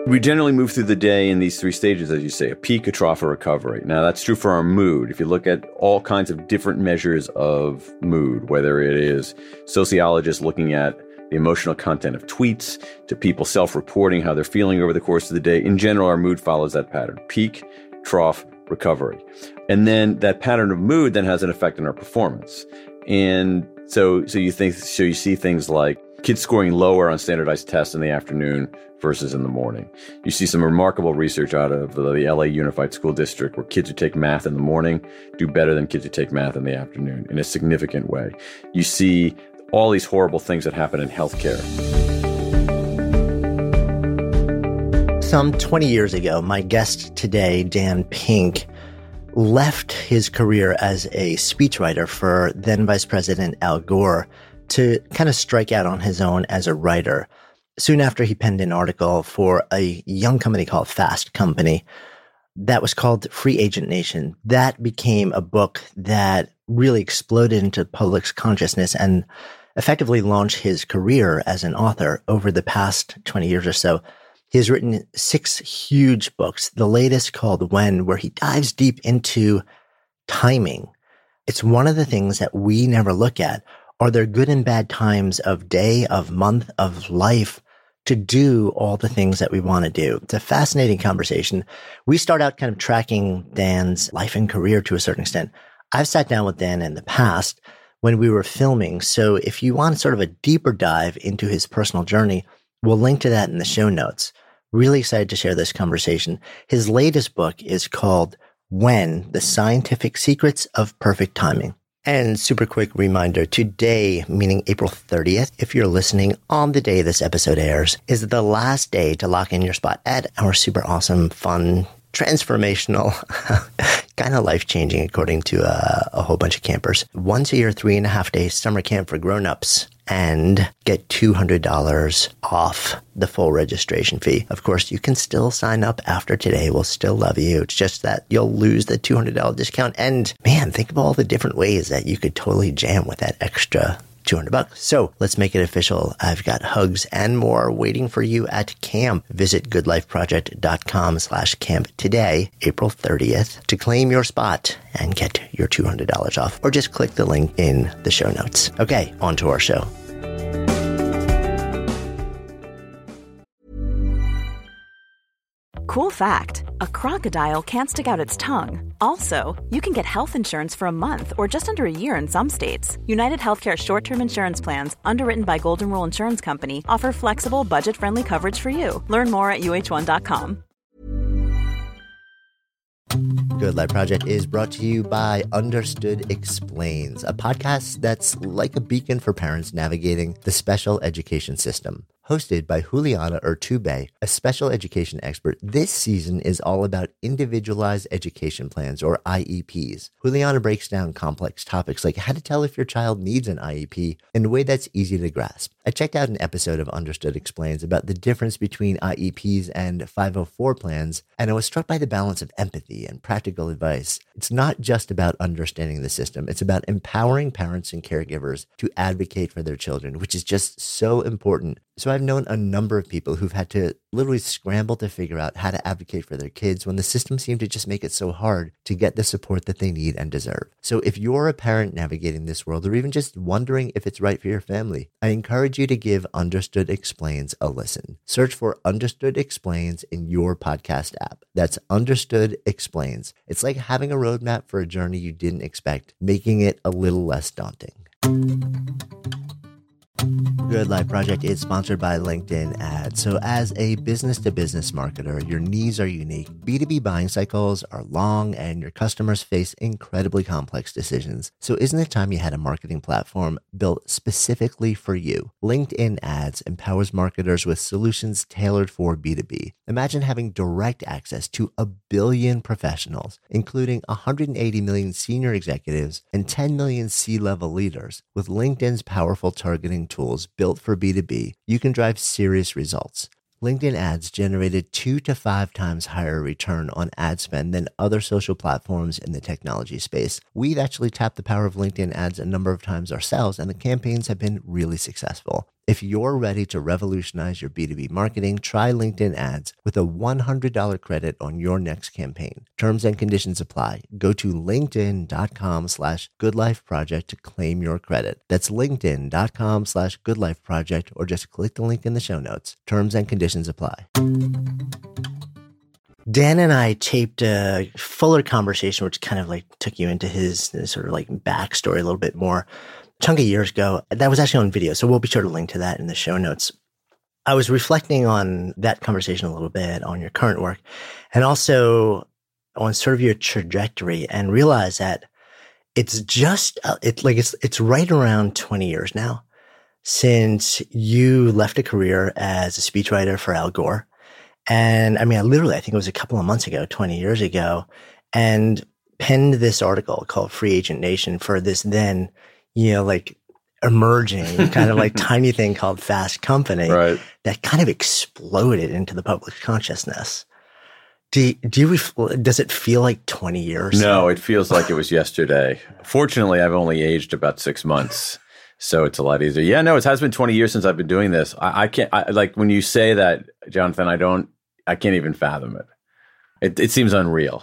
We generally move through the day in these three stages, as you say, a peak, a trough, a recovery. Now, that's true for our mood. If you look at all kinds of different measures of mood, whether it is sociologists looking at the emotional content of tweets, to people self-reporting how they're feeling over the course of the day, in general, our mood follows that pattern: peak, trough, recovery. And then that pattern of mood then has an effect on our performance. And so you see things like kids scoring lower on standardized tests in the afternoon versus in the morning. You see some remarkable research out of the LA Unified School District where kids who take math in the morning do better than kids who take math in the afternoon in a significant way. You see all these horrible things that happen in healthcare. Some 20 years ago, my guest today, Dan Pink, left his career as a speechwriter for then Vice President Al Gore to kind of strike out on his own as a writer. Soon after, he penned an article for a young company called Fast Company that was called Free Agent Nation. That became a book that really exploded into the public's consciousness and effectively launched his career as an author over the past 20 years or so. He has written 6 huge books, the latest called When, where he dives deep into timing. It's one of the things that we never look at. Are there good and bad times of day, of month, of life to do all the things that we want to do? It's a fascinating conversation. We start out kind of tracking Dan's life and career to a certain extent. I've sat down with Dan in the past when we were filming. So if you want sort of a deeper dive into his personal journey, we'll link to that in the show notes. Really excited to share this conversation. His latest book is called When, The Scientific Secrets of Perfect Timing. And super quick reminder, today, meaning April 30th, if you're listening on the day this episode airs, is the last day to lock in your spot at our super awesome, fun, transformational, kind of life-changing, according to a whole bunch of campers. Once a year, 3.5-day summer camp for grown-ups, and get $200 off the full registration fee. Of course, you can still sign up after today. We'll still love you. It's just that you'll lose the $200 discount. And man, think of all the different ways that you could totally jam with that extra $200. So let's make it official. I've got hugs and more waiting for you at camp. Visit goodlifeproject.com/camp today, April 30th, to claim your spot and get your $200 off, or just click the link in the show notes. Okay, on to our show. Cool fact, a crocodile can't stick out its tongue. Also, you can get health insurance for a month or just under a year in some states. United Healthcare short-term insurance plans, underwritten by Golden Rule Insurance Company, offer flexible, budget-friendly coverage for you. Learn more at uh1.com. Good Life Project is brought to you by Understood Explains, a podcast that's like a beacon for parents navigating the special education system. Hosted by Juliana Urtubey, a special education expert, this season is all about individualized education plans, or IEPs. Juliana breaks down complex topics like how to tell if your child needs an IEP in a way that's easy to grasp. I checked out an episode of Understood Explains about the difference between IEPs and 504 plans, and I was struck by the balance of empathy and practical advice. It's not just about understanding the system, it's about empowering parents and caregivers to advocate for their children, which is just so important. So I've known a number of people who've had to literally scramble to figure out how to advocate for their kids when the system seemed to just make it so hard to get the support that they need and deserve. So if you're a parent navigating this world, or even just wondering if it's right for your family, I encourage you to give Understood Explains a listen. Search for Understood Explains in your podcast app. That's Understood Explains. It's like having a roadmap for a journey you didn't expect, making it a little less daunting. Good Life Project is sponsored by LinkedIn Ads. So as a business-to-business marketer, your needs are unique. B2B buying cycles are long and your customers face incredibly complex decisions. So isn't it time you had a marketing platform built specifically for you? LinkedIn Ads empowers marketers with solutions tailored for B2B. Imagine having direct access to 1 billion professionals, including 180 million senior executives and 10 million C-level leaders. With LinkedIn's powerful targeting tools built for B2B, you can drive serious results. LinkedIn Ads generated 2 to 5 times higher return on ad spend than other social platforms in the technology space. We've actually tapped the power of LinkedIn Ads a number of times ourselves, and the campaigns have been really successful. If you're ready to revolutionize your B2B marketing, try LinkedIn ads with a $100 credit on your next campaign. Terms and conditions apply. Go to linkedin.com/goodlifeproject to claim your credit. That's linkedin.com/goodlifeproject, or just click the link in the show notes. Terms and conditions apply. Dan and I taped a fuller conversation, which kind of like took you into his sort of like backstory a little bit more. Chunk of years ago. That was actually on video, so we'll be sure to link to that in the show notes. I was reflecting on that conversation a little bit, on your current work, and also on sort of your trajectory, and realized that it's just, it's right around 20 years now since you left a career as a speechwriter for Al Gore. And I mean, I think it was a couple of months ago, 20 years ago, and penned this article called Free Agent Nation for this then, like emerging kind of like tiny thing called Fast Company, right, that kind of exploded into the public consciousness. Does it feel like 20 years? No, it feels like it was yesterday. Fortunately, I've only aged about 6 months, so it's a lot easier. Yeah, no, it has been 20 years since I've been doing this. I can't, like when you say that, Jonathan, I can't even fathom it. It seems unreal.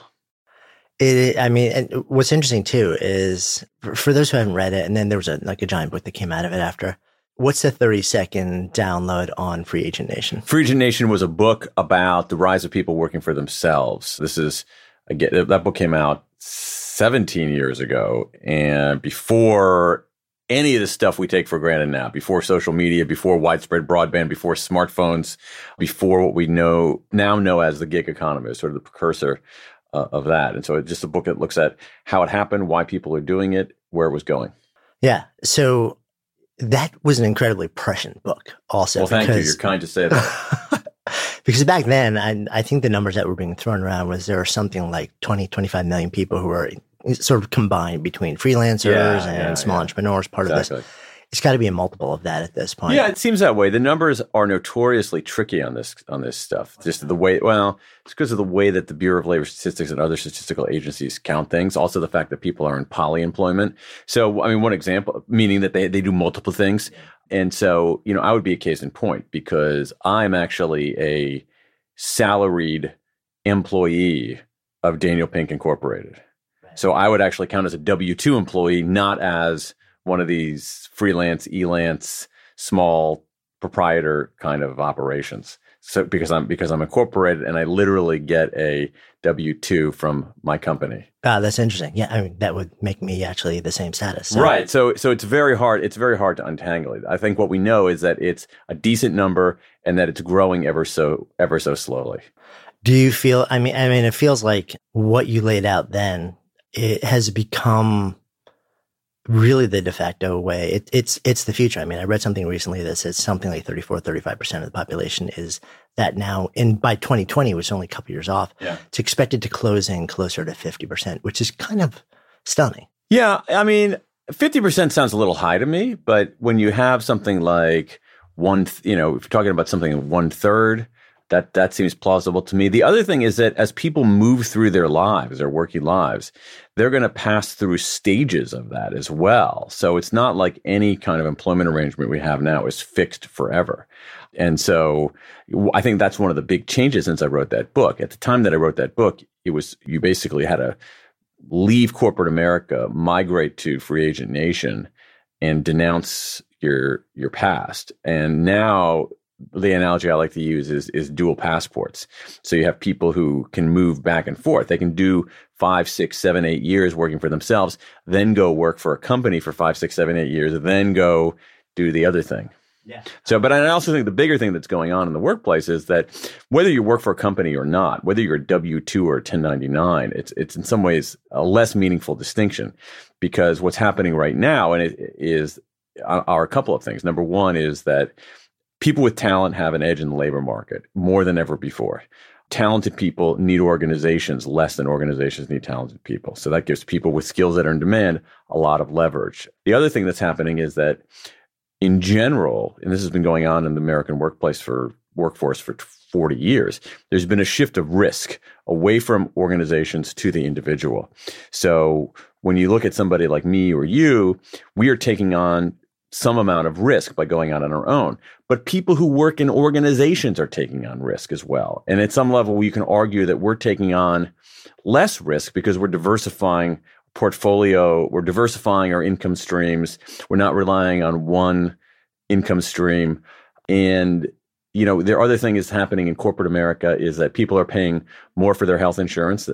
And what's interesting too is for those who haven't read it, and then there was a giant book that came out of it after. What's the 30-second download on Free Agent Nation? Free Agent Nation was a book about the rise of people working for themselves. That book came out 17 years ago, and before any of the stuff we take for granted now, before social media, before widespread broadband, before smartphones, before what we now know as the gig economy, sort of the precursor of that. And so it's just a book that looks at how it happened, why people are doing it, where it was going. Yeah. So that was an incredibly prescient book also. Well, thank you. You're kind to say that. Because back then, I think the numbers that were being thrown around was there were something like 20, 25 million people who were sort of combined between freelancers and small entrepreneurs, part of this. It's got to be a multiple of that at this point. Yeah, it seems that way. The numbers are notoriously tricky on this stuff. Just the way, it's because of the way that the Bureau of Labor Statistics and other statistical agencies count things. Also, the fact that people are in polyemployment. So, I mean, one example, meaning that they do multiple things. And so, I would be a case in point because I'm actually a salaried employee of Daniel Pink Incorporated. Right. So I would actually count as a W-2 employee, not as one of these freelance, elance, small proprietor kind of operations. So because I'm incorporated and I literally get a W-2 from my company. That's interesting. Yeah, I mean that would make me actually the same status. So. Right. So it's very hard. It's very hard to untangle it. I think what we know is that it's a decent number and that it's growing ever so slowly. Do you feel? I mean, it feels like what you laid out then, it has become really the de facto way. It's the future. I mean, I read something recently that says something like 35% of the population is that now. And by 2020, which is only a couple years off, it's expected to close in closer to 50%, which is kind of stunning. Yeah. I mean, 50% sounds a little high to me, but when you have something like if you're talking about something 1/3, that seems plausible to me. The other thing is that as people move through their lives, their working lives, they're going to pass through stages of that as well. So it's not like any kind of employment arrangement we have now is fixed forever. And so I think that's one of the big changes since I wrote that book. At the time that I wrote that book, you basically had to leave corporate America, migrate to Free Agent Nation, and denounce your past. And now the analogy I like to use is dual passports. So you have people who can move back and forth. They can do 5, 6, 7, 8 years working for themselves, then go work for a company for 5, 6, 7, 8 years, then go do the other thing. Yeah. So, but I also think the bigger thing that's going on in the workplace is that whether you work for a company or not, whether you're a W-2 or a 1099, it's in some ways a less meaningful distinction, because what's happening right now are a couple of things. Number one is that people with talent have an edge in the labor market more than ever before. Talented people need organizations less than organizations need talented people. So that gives people with skills that are in demand a lot of leverage. The other thing that's happening is that in general, and this has been going on in the American workforce for 40 years, there's been a shift of risk away from organizations to the individual. So when you look at somebody like me or you, we are taking on some amount of risk by going out on our own. But people who work in organizations are taking on risk as well. And at some level, you can argue that we're taking on less risk because we're diversifying portfolio, we're diversifying our income streams. We're not relying on one income stream. And, the other thing is happening in corporate America is that people are paying more for their health insurance.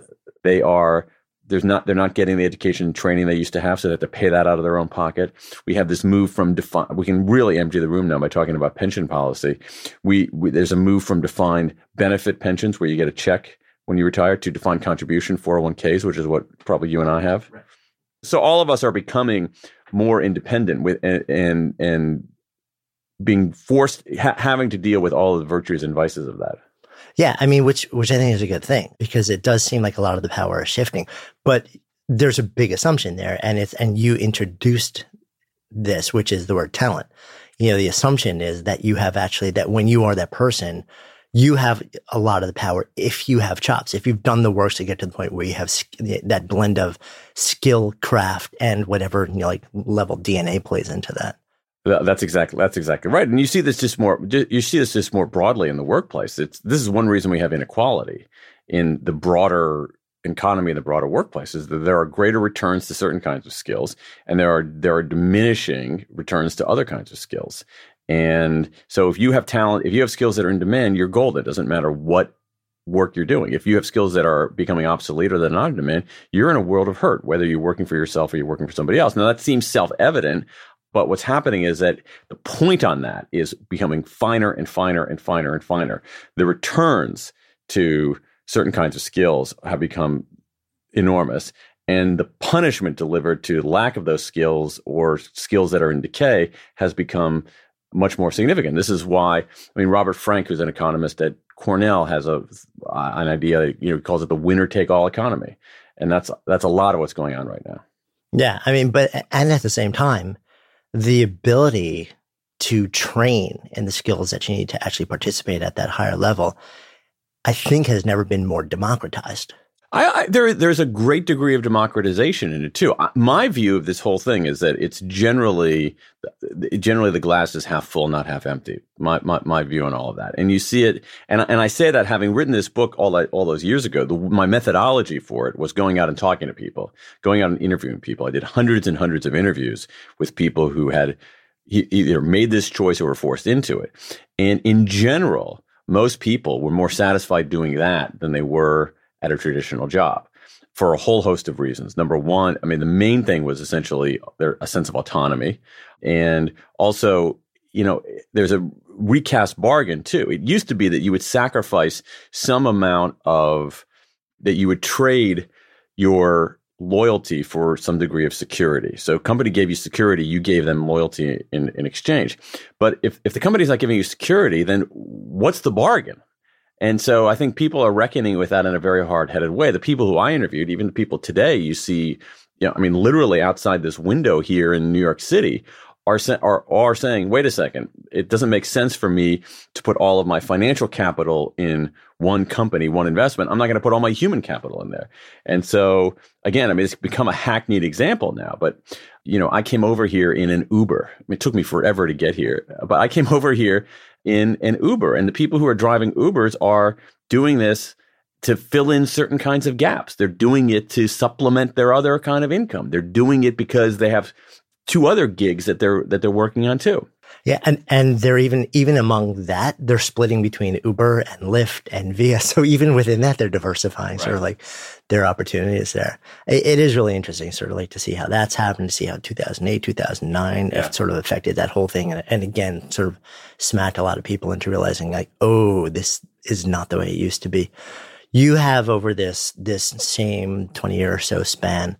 They're not getting the education and training they used to have, so they have to pay that out of their own pocket. We have this move from we can really empty the room now by talking about pension policy. There's a move from defined benefit pensions where you get a check when you retire to defined contribution 401ks, which is what probably you and I have. Right. So all of us are becoming more independent and being forced, having to deal with all of the virtues and vices of that. Yeah, I mean, which I think is a good thing because it does seem like a lot of the power is shifting. But there's a big assumption there, and you introduced this, which is the word talent. The assumption is that you have that when you are that person, you have a lot of the power if you have chops, if you've done the work to get to the point where you have that blend of skill, craft, and whatever level DNA plays into that. That's exactly right. And you see this just more broadly in the workplace. This is one reason we have inequality in the broader economy and the broader workplace is that there are greater returns to certain kinds of skills, and there are diminishing returns to other kinds of skills. And so if you have talent, if you have skills that are in demand, you're golden. It doesn't matter what work you're doing. If you have skills that are becoming obsolete or that are not in demand, you're in a world of hurt, whether you're working for yourself or you're working for somebody else. Now that seems self-evident, but what's happening is that the point on that is becoming finer and finer and finer and finer. The returns to certain kinds of skills have become enormous, and the punishment delivered to lack of those skills or skills that are in decay has become much more significant. This is why, Robert Frank, who's an economist at Cornell, has an idea, he calls it the winner-take-all economy. And that's a lot of what's going on right now. Yeah, and at the same time, the ability to train in the skills that you need to actually participate at that higher level, I think has never been more democratized. There's a great degree of democratization in it too. My view of this whole thing is that it's generally the glass is half full, not half empty. My view on all of that, and you see it, and I say that having written this book all those years ago. My methodology for it was going out and talking to people, going out and interviewing people. I did hundreds and hundreds of interviews with people who had either made this choice or were forced into it, and in general, most people were more satisfied doing that than they were at a traditional job for a whole host of reasons. Number one, the main thing was essentially a sense of autonomy. And also, there's a recast bargain too. It used to be that you would sacrifice some amount that you would trade your loyalty for some degree of security. So a company gave you security, you gave them loyalty in exchange. But if the company's not giving you security, then what's the bargain? And so I think people are reckoning with that in a very hard-headed way. The people who I interviewed, even the people today, you see, literally outside this window here in New York City, are saying, wait a second, it doesn't make sense for me to put all of my financial capital in one company, one investment. I'm not going to put all my human capital in there. And so, again, it's become a hackneyed example now. But, I came over here in an Uber. It took me forever to get here, but I came over here in an Uber, and the people who are driving Ubers are doing this to fill in certain kinds of gaps. They're doing it to supplement their other kind of income. They're doing it because they have two other gigs that they're working on too. Yeah, and they're even among that, they're splitting between Uber and Lyft and Via. So even within that, they're diversifying sort of like their opportunities there. It is really interesting sort of like to see how that's happened, to see how 2008, 2009 have sort of affected that whole thing. And again, sort of smacked a lot of people into realizing like, oh, this is not the way it used to be. You have over this same 20-year or so span,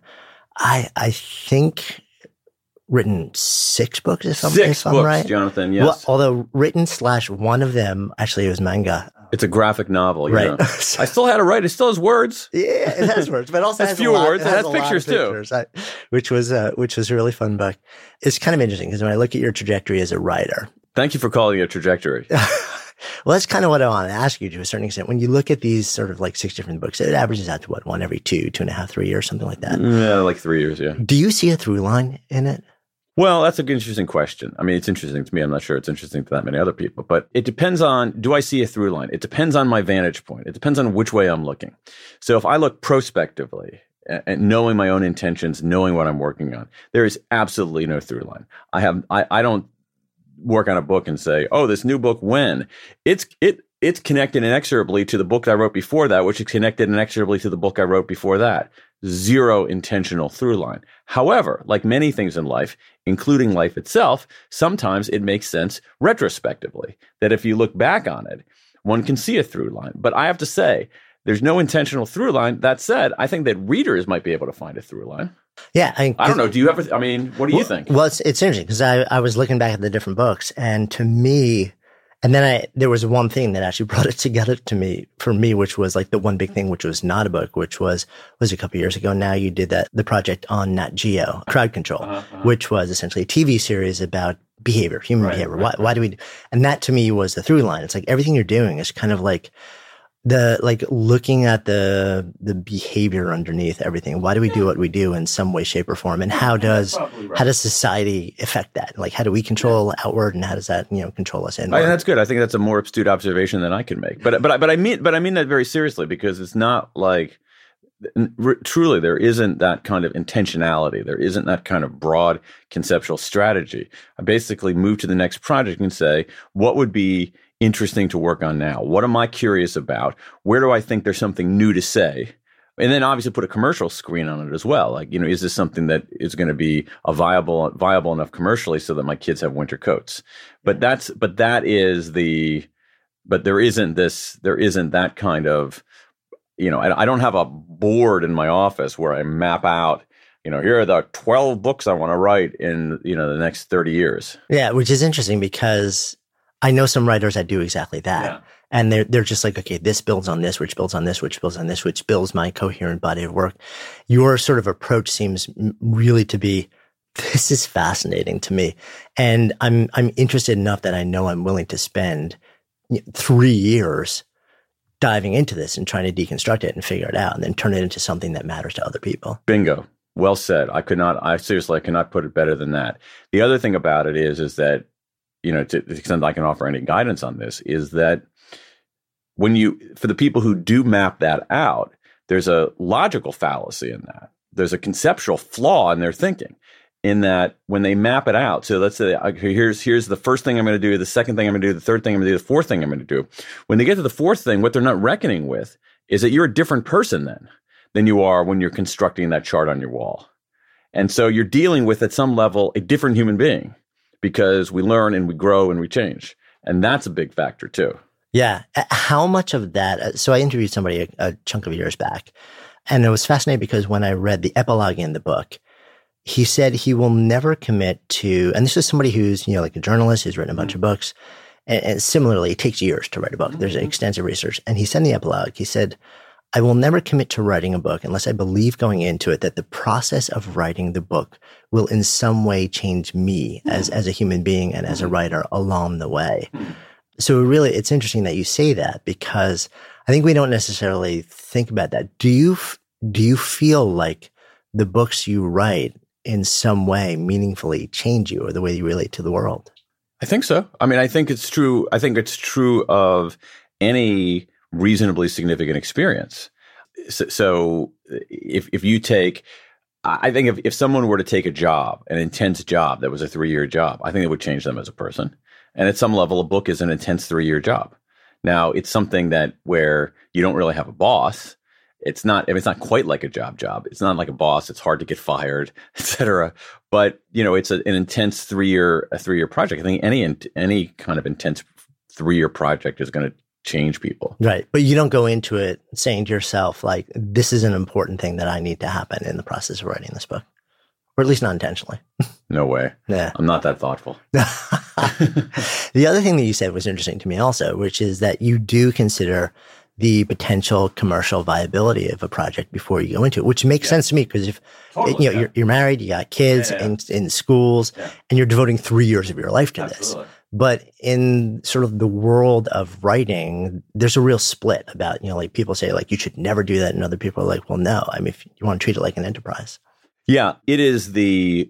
I think written 6 books, if I'm right. Jonathan, yes. Well, although written / one of them, actually, it was manga. It's a graphic novel, right? I still had to write. It still has words. Yeah, it has words, but also has fewer words. It has pictures too, which was a really fun book. It's kind of interesting because when I look at your trajectory as a writer, thank you for calling it a trajectory. Well, that's kind of what I want to ask you to a certain extent. When you look at these sort of like 6 different books, it averages out to what, one every 2.5, 3 years, something like that. Yeah, like 3 years. Yeah. Do you see a through line in it? Well, that's an interesting question. I mean, it's interesting to me. I'm not sure it's interesting to that many other people, but it depends on, do I see a through line? It depends on my vantage point. It depends on which way I'm looking. So if I look prospectively and knowing my own intentions, knowing what I'm working on, there is absolutely no through line. I don't work on a book and say, oh, this new book, when? It's connected inexorably to the book I wrote before that, which is connected inexorably to the book I wrote before that. Zero intentional through line. However, like many things in life, including life itself, sometimes it makes sense retrospectively, that if you look back on it, one can see a through line. But I have to say, there's no intentional through line. That said, I think that readers might be able to find a through line. Yeah. I don't know. Do you ever, what do you think? Well, it's interesting because I was looking back at the different books, and to me, and then there was one thing that actually brought it together for me, which was like the one big thing, which was not a book, which was a couple of years ago now. You did the project on Nat Geo, Crowd Control, which was essentially a TV series about behavior, human behavior. Right. Why do we, and that to me was the through line. It's like everything you're doing is kind of like looking at the behavior underneath everything. Why do we do what we do in some way, shape, or form? And how does society affect that? Like, how do we control outward, and how does that, control us inward? That's good. I think that's a more astute observation than I can make. But I mean that very seriously, because it's not like, truly, there isn't that kind of intentionality. There isn't that kind of broad conceptual strategy. I basically move to the next project and say, what would be interesting to work on now? What am I curious about? Where do I think there's something new to say? And then obviously put a commercial screen on it as well. Like, is this something that is going to be viable enough commercially so that my kids have winter coats? But there isn't that kind of, I don't have a board in my office where I map out, here are the 12 books I want to write in, the next 30 years. Yeah, which is interesting because I know some writers that do exactly that. Yeah. And they're just like, okay, this builds on this, which builds on this, which builds on this, which builds my coherent body of work. Your sort of approach seems really to be, this is fascinating to me. And I'm interested enough that I know I'm willing to spend 3 years diving into this and trying to deconstruct it and figure it out and then turn it into something that matters to other people. Bingo. Well said. I cannot put it better than that. The other thing about it is that, to the extent I can offer any guidance on this, is that for the people who do map that out, there's a logical fallacy in that. There's a conceptual flaw in their thinking, in that when they map it out, so let's say, here's the first thing I'm going to do, the second thing I'm going to do, the third thing I'm going to do, the fourth thing I'm going to do. When they get to the fourth thing, what they're not reckoning with is that you're a different person than you are when you're constructing that chart on your wall. And so you're dealing with, at some level, a different human being, because we learn and we grow and we change. And that's a big factor too. Yeah. How much of that? So I interviewed somebody a chunk of years back, and it was fascinating because when I read the epilogue in the book, he said he will never commit to, and this is somebody who's, like a journalist who's written a bunch of books. And similarly, it takes years to write a book. There's extensive research. And he said in the epilogue, he said, I will never commit to writing a book unless I believe going into it that the process of writing the book will in some way change me as a human being and as a writer along the way. So really, it's interesting that you say that, because I think we don't necessarily think about that. Do you feel like the books you write in some way meaningfully change you or the way you relate to the world? I think so. I mean, I think it's true. I think it's true of any reasonably significant experience. So if you take, I think if someone were to take a job, an intense job that was a 3-year job, I think it would change them as a person. And at some level, a book is an intense 3-year job. Now, it's something that where you don't really have a boss. It's not quite like a job. It's not like a boss. It's hard to get fired, et cetera. But, it's an intense 3-year project. I think any kind of intense 3-year project is going to change people. Right. But you don't go into it saying to yourself, like, this is an important thing that I need to happen in the process of writing this book. Or at least not intentionally. No way. Yeah. I'm not that thoughtful. The other thing that you said was interesting to me also, which is that you do consider the potential commercial viability of a project before you go into it, which makes sense to me, because if you're married, you got kids in schools, and you're devoting 3 years of your life to this. But in sort of the world of writing, there's a real split about, like people say, like, you should never do that. And other people are like, well, no, I mean, if you want to treat it like an enterprise. Yeah, it is the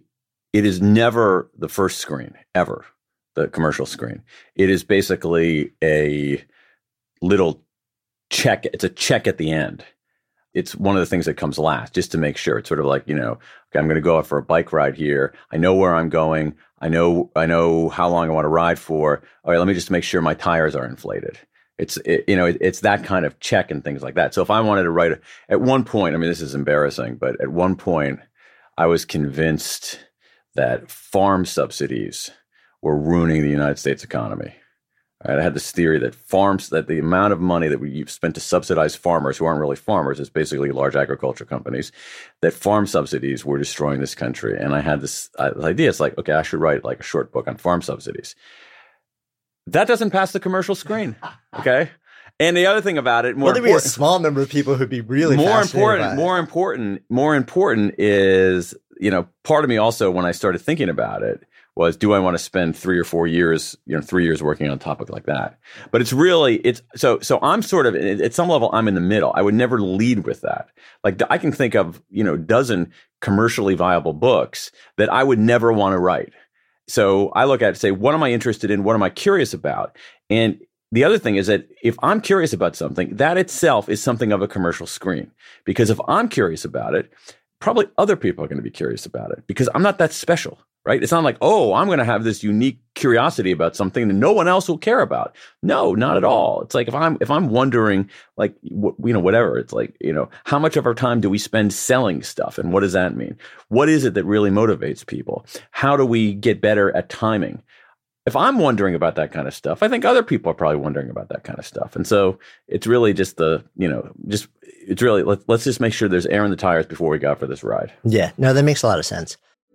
it is never the first screen, ever, the commercial screen. It is basically a little check. It's a check at the end. It's one of the things that comes last, just to make sure. It's sort of like, okay, I'm going to go out for a bike ride here. I know where I'm going. I know how long I want to ride for. All right, let me just make sure my tires are inflated. It's that kind of check and things like that. So if I wanted to write, at one point, I mean, this is embarrassing, but at one point, I was convinced that farm subsidies were ruining the United States economy. Right? I had this theory that the amount of money that you've spent to subsidize farmers who aren't really farmers, it's basically large agriculture companies, that farm subsidies were destroying this country. And I had this idea. It's like, okay, I should write like a short book on farm subsidies. That doesn't pass the commercial screen. Okay. And the other thing about it, there'd be a small number of people who'd be really more important is, part of me also, when I started thinking about it, was, do I want to spend 3 or 4 years, 3 years working on a topic like that? But so I'm sort of, at some level, I'm in the middle. I would never lead with that. Like, I can think of, dozen commercially viable books that I would never want to write. So I look at it and say, what am I interested in? What am I curious about? And the other thing is that if I'm curious about something, that itself is something of a commercial screen. Because if I'm curious about it, probably other people are going to be curious about it, because I'm not that special, right? It's not like, oh, I'm going to have this unique curiosity about something that no one else will care about. No, not at all. It's like, if I'm wondering, like, whatever, it's like, how much of our time do we spend selling stuff? And what does that mean? What is it that really motivates people? How do we get better at timing? If I'm wondering about that kind of stuff, I think other people are probably wondering about that kind of stuff. And so it's really just let's just make sure there's air in the tires before we go out for this ride. Yeah, no, that makes a lot of sense.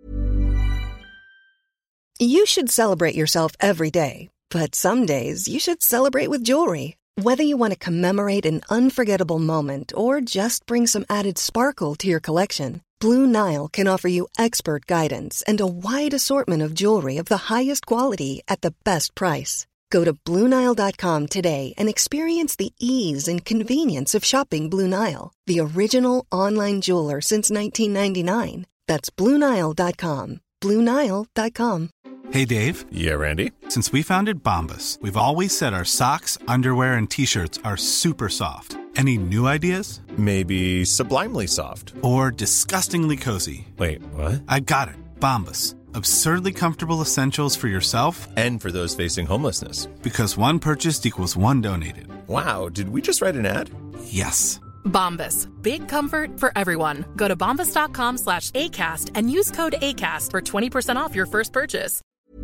You should celebrate yourself every day, but some days you should celebrate with jewelry. Whether you want to commemorate an unforgettable moment or just bring some added sparkle to your collection, Blue Nile can offer you expert guidance and a wide assortment of jewelry of the highest quality at the best price. Go to BlueNile.com today and experience the ease and convenience of shopping Blue Nile, the original online jeweler since 1999. That's BlueNile.com. BlueNile.com. Hey, Dave. Yeah, Randy. Since we founded Bombas, we've always said our socks, underwear, and T-shirts are super soft. Any new ideas? Maybe sublimely soft. Or disgustingly cozy. Wait, what? I got it. Bombas. Absurdly comfortable essentials for yourself and for those facing homelessness. Because one purchased equals one donated. Wow, did we just write an ad? Yes. Bombas. Big comfort for everyone. Go to bombas.com/ACAST and use code ACAST for 20% off your first purchase.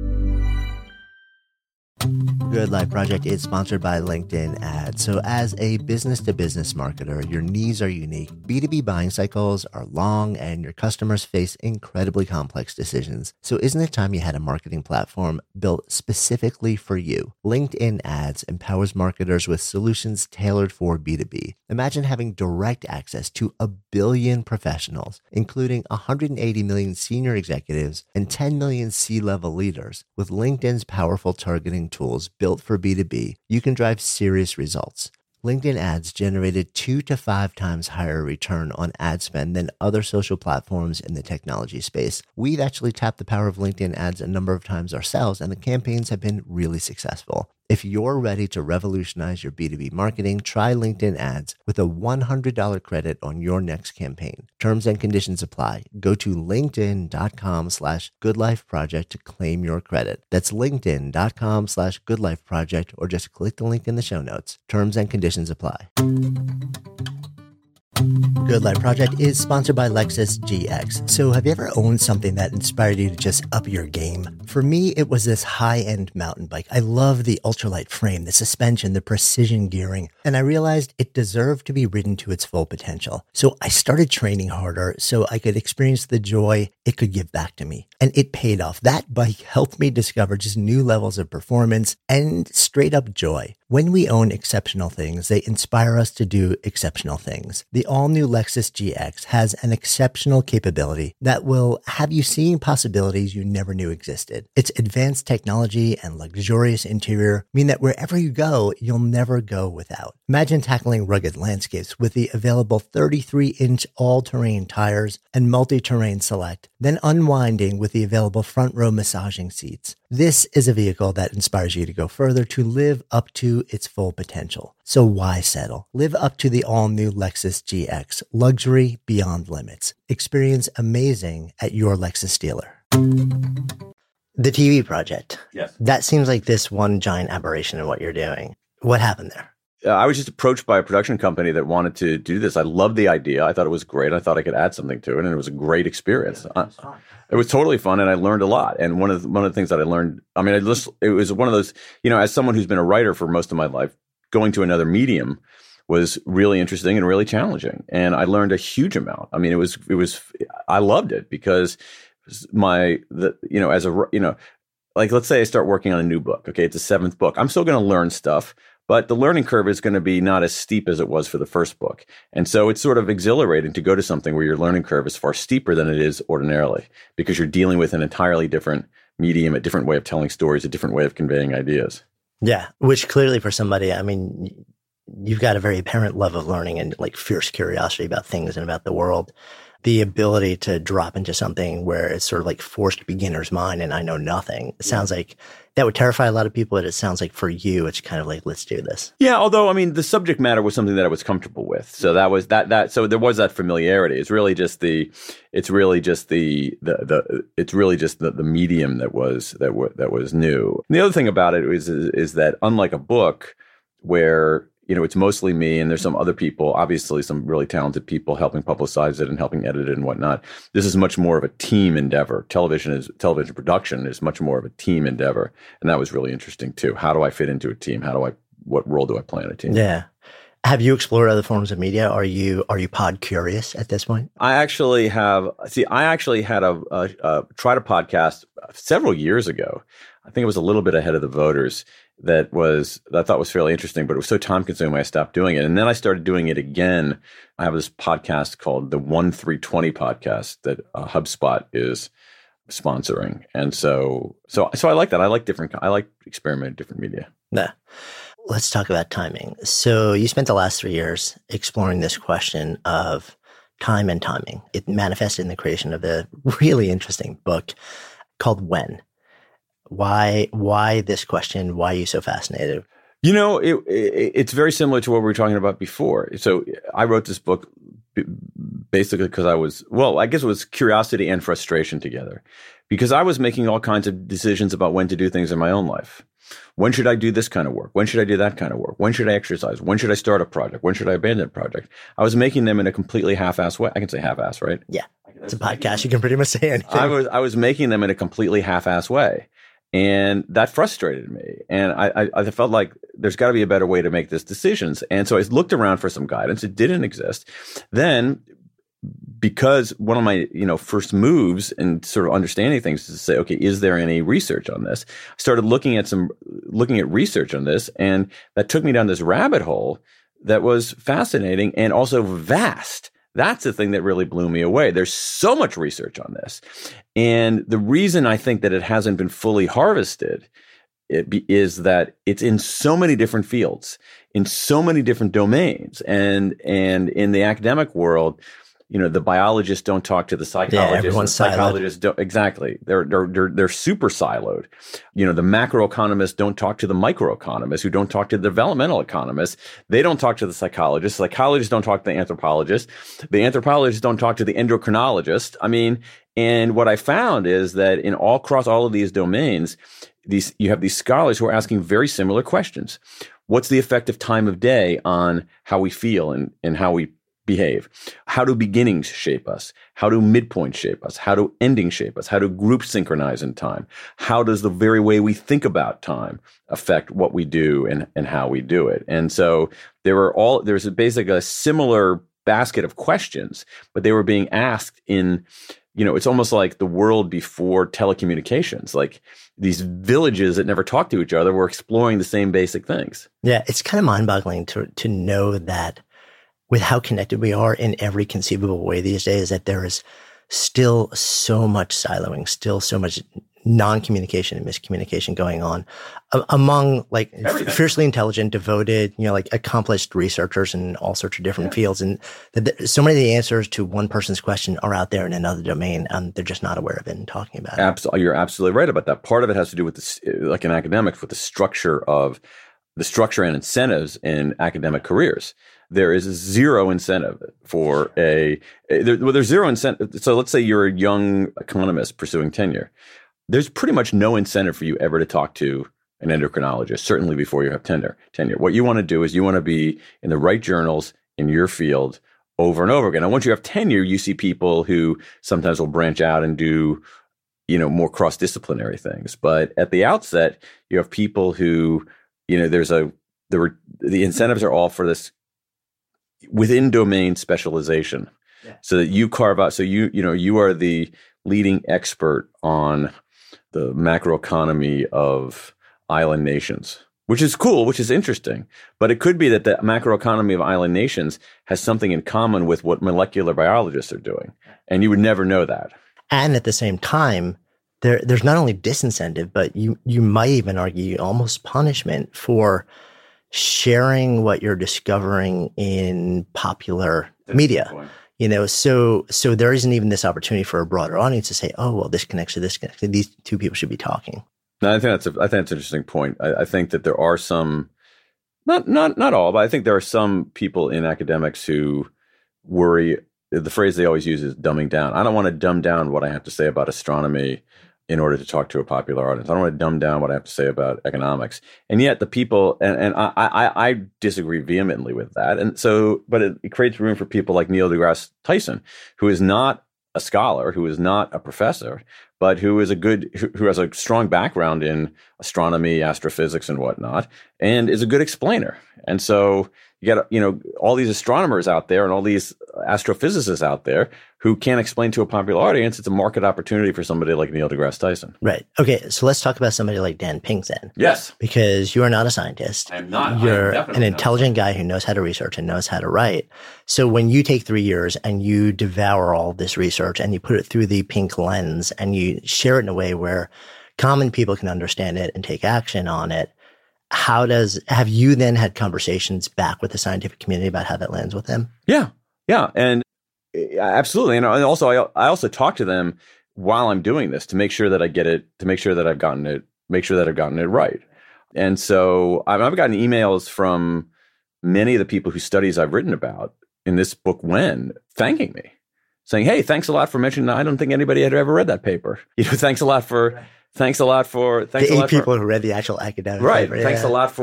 Good Life Project is sponsored by LinkedIn Ads. So as a business-to-business marketer, your needs are unique. B2B buying cycles are long and your customers face incredibly complex decisions. So isn't it time you had a marketing platform built specifically for you? LinkedIn Ads empowers marketers with solutions tailored for B2B. Imagine having direct access to 1 billion professionals, including 180 million senior executives and 10 million C-level leaders. With LinkedIn's powerful targeting tools built for B2B, you can drive serious results. LinkedIn Ads generated 2 to 5 times higher return on ad spend than other social platforms in the technology space. We've actually tapped the power of LinkedIn Ads a number of times ourselves, and the campaigns have been really successful. If you're ready to revolutionize your B2B marketing, try LinkedIn Ads with a $100 credit on your next campaign. Terms and conditions apply. Go to linkedin.com/goodlifeproject to claim your credit. That's linkedin.com/goodlifeproject, or just click the link in the show notes. Terms and conditions apply. Good Life Project is sponsored by Lexus GX. So have you ever owned something that inspired you to just up your game? For me, it was this high-end mountain bike. I love the ultralight frame, the suspension, the precision gearing, and I realized it deserved to be ridden to its full potential. So I started training harder so I could experience the joy it could give back to me. And it paid off. That bike helped me discover just new levels of performance and straight up joy. When we own exceptional things, they inspire us to do exceptional things. The all-new Lexus GX has an exceptional capability that will have you seeing possibilities you never knew existed. Its advanced technology and luxurious interior mean that wherever you go, you'll never go without. Imagine tackling rugged landscapes with the available 33-inch all-terrain tires and multi-terrain select, then unwinding with the available front row massaging seats. This is a vehicle that inspires you to go further, to live up to its full potential. So why settle? Live up to the all-new Lexus GX, luxury beyond limits. Experience amazing at your Lexus dealer. The TV project. Yes. That seems like this one giant aberration in what you're doing. What happened there? I was just approached by a production company that wanted to do this. I loved the idea. I thought it was great. I thought I could add something to it, and it was a great experience. It was totally fun, and I learned a lot. And one of the things that I learned, it was one of those, as someone who's been a writer for most of my life, going to another medium was really interesting and really challenging. And I learned a huge amount. I mean, I loved it because let's say I start working on a new book. Okay, it's a 7th book. I'm still going to learn stuff, but the learning curve is going to be not as steep as it was for the first book. And so it's sort of exhilarating to go to something where your learning curve is far steeper than it is ordinarily, because you're dealing with an entirely different medium, a different way of telling stories, a different way of conveying ideas. Yeah, which clearly for somebody, you've got a very apparent love of learning and like fierce curiosity about things and about the world. The ability to drop into something where it's sort of like forced beginner's mind and I know nothing. It sounds like that would terrify a lot of people, but it sounds like for you, it's kind of like, let's do this. Yeah, although, the subject matter was something that I was comfortable with. So that was so there was that familiarity. It's really just the medium that was new. And the other thing about it is that unlike a book where it's mostly me and there's some other people, obviously some really talented people helping publicize it and helping edit it and whatnot. This is much more of a team endeavor. Television production is much more of a team endeavor. And that was really interesting too. How do I fit into a team? What role do I play in a team? Yeah. Have you explored other forms of media? Are you pod curious at this point? I actually had tried a podcast several years ago. I think it was a little bit ahead of the voters. That I thought was fairly interesting, but it was so time consuming I stopped doing it. And then I started doing it again. I have this podcast called the 1320 podcast that HubSpot is sponsoring. And so I like that. I like experimenting with different media. Yeah. Let's talk about timing. So you spent the last 3 years exploring this question of time and timing. It manifested in the creation of a really interesting book called When. Why this question? Why are you so fascinated? It's very similar to what we were talking about before. So I wrote this book basically because I guess it was curiosity and frustration together, because I was making all kinds of decisions about when to do things in my own life. When should I do this kind of work? When should I do that kind of work? When should I exercise? When should I start a project? When should I abandon a project? I was making them in a completely half-ass way. I can say half-ass, right? Yeah. It's a podcast. You can pretty much say anything. I was making them in a completely half-ass way. And that frustrated me. And I felt like there's got to be a better way to make these decisions. And so I looked around for some guidance. It didn't exist. Then, because one of my first moves in sort of understanding things is to say, okay, is there any research on this? I started looking at research on this, and that took me down this rabbit hole that was fascinating and also vast. That's the thing that really blew me away. There's so much research on this. And the reason I think that it hasn't been fully harvested is that it's in so many different fields, in so many different domains. And in the academic world, the biologists don't talk to the psychologists. Yeah, everyone's the psychologists don't. Exactly. They're super siloed. The macroeconomists don't talk to the microeconomists, who don't talk to the developmental economists. They don't talk to the psychologists. Psychologists don't talk to the anthropologists. The anthropologists don't talk to the endocrinologist. And what I found is that across all of these domains, you have these scholars who are asking very similar questions. What's the effect of time of day on how we feel and how we behave? How do beginnings shape us? How do midpoints shape us? How do endings shape us? How do groups synchronize in time? How does the very way we think about time affect what we do and how we do it? And so there's basically a similar basket of questions, but they were being asked in, it's almost like the world before telecommunications. Like these villages that never talked to each other were exploring the same basic things. Yeah, it's kind of mind-boggling to know that with how connected we are in every conceivable way these days, that there is still so much siloing, still so much non-communication and miscommunication going on among like fiercely intelligent, devoted, like accomplished researchers in all sorts of different fields. And so many of the answers to one person's question are out there in another domain, and they're just not aware of it and talking about it. You're absolutely right about that. Part of it has to do with this, like in academics, with the structure and incentives in academic careers. There is zero incentive for there's zero incentive. So let's say you're a young economist pursuing tenure. There's pretty much no incentive for you ever to talk to an endocrinologist, certainly before you have tenure. What you want to do is you want to be in the right journals in your field over and over again. And once you have tenure, you see people who sometimes will branch out and do, more cross-disciplinary things. But at the outset, you have people who, the incentives are all for this within domain specialization, so that you carve out. So you are the leading expert on the macroeconomy of island nations, which is cool, which is interesting. But it could be that the macroeconomy of island nations has something in common with what molecular biologists are doing, and you would never know that. And at the same time, there's not only disincentive, but you might even argue almost punishment for sharing what you're discovering in popular media. So there isn't even this opportunity for a broader audience to say, oh, well, this connects to this. These two people should be talking. No, I think that's an interesting point. I think that there are some, not all, but I think there are some people in academics who worry. The phrase they always use is dumbing down. I don't want to dumb down what I have to say about astronomy in order to talk to a popular audience. I don't want to dumb down what I have to say about economics. And yet the people, and I disagree vehemently with that. And so, but it creates room for people like Neil deGrasse Tyson, who is not a scholar, who is not a professor, but who has a strong background in astronomy, astrophysics, and whatnot, and is a good explainer. And so you got, all these astronomers out there and all these astrophysicists out there who can't explain to a popular audience. It's a market opportunity for somebody like Neil deGrasse Tyson. Right. Okay. So let's talk about somebody like Dan Pink then. Yes. Because you are not a scientist. I'm not. You're an intelligent guy who knows how to research and knows how to write. So when you take 3 years and you devour all this research and you put it through the Pink lens and you share it in a way where common people can understand it and take action on it, have you then had conversations back with the scientific community about how that lands with them? Yeah. And absolutely. And also, I also talk to them while I'm doing this to make sure that I get it, to make sure that I've gotten it right. And so I've gotten emails from many of the people whose studies I've written about in this book, When, thanking me, saying, "Hey, thanks a lot for mentioning that. I don't think anybody had ever read that paper. Thanks a lot for the 8 people who read the actual academic paper. Thanks a lot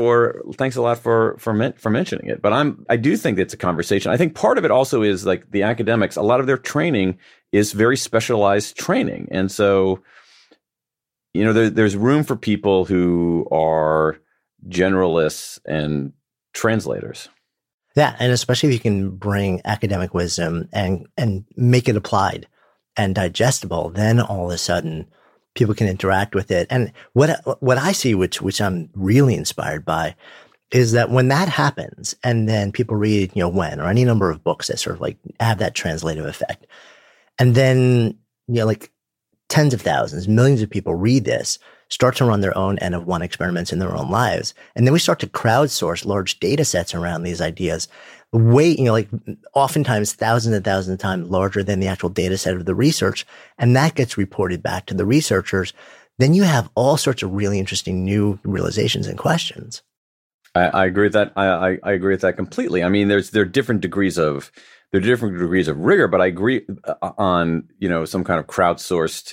for mentioning it." But I do think it's a conversation. I think part of it also is like the academics, a lot of their training is very specialized training. And so, there's room for people who are generalists and translators. Yeah. And especially if you can bring academic wisdom and make it applied and digestible, then all of a sudden people can interact with it. And what I see, which I'm really inspired by, is that when that happens and then people read, When, or any number of books that sort of like have that translative effect, and then, like tens of thousands, millions of people read this, start to run their own N of 1 experiments in their own lives. And then we start to crowdsource large data sets around these ideas, oftentimes thousands and thousands of times larger than the actual data set of the research. And that gets reported back to the researchers. Then you have all sorts of really interesting new realizations and questions. I agree with that. I agree with that completely. I mean, there are different degrees of rigor, but I agree on, some kind of crowdsourced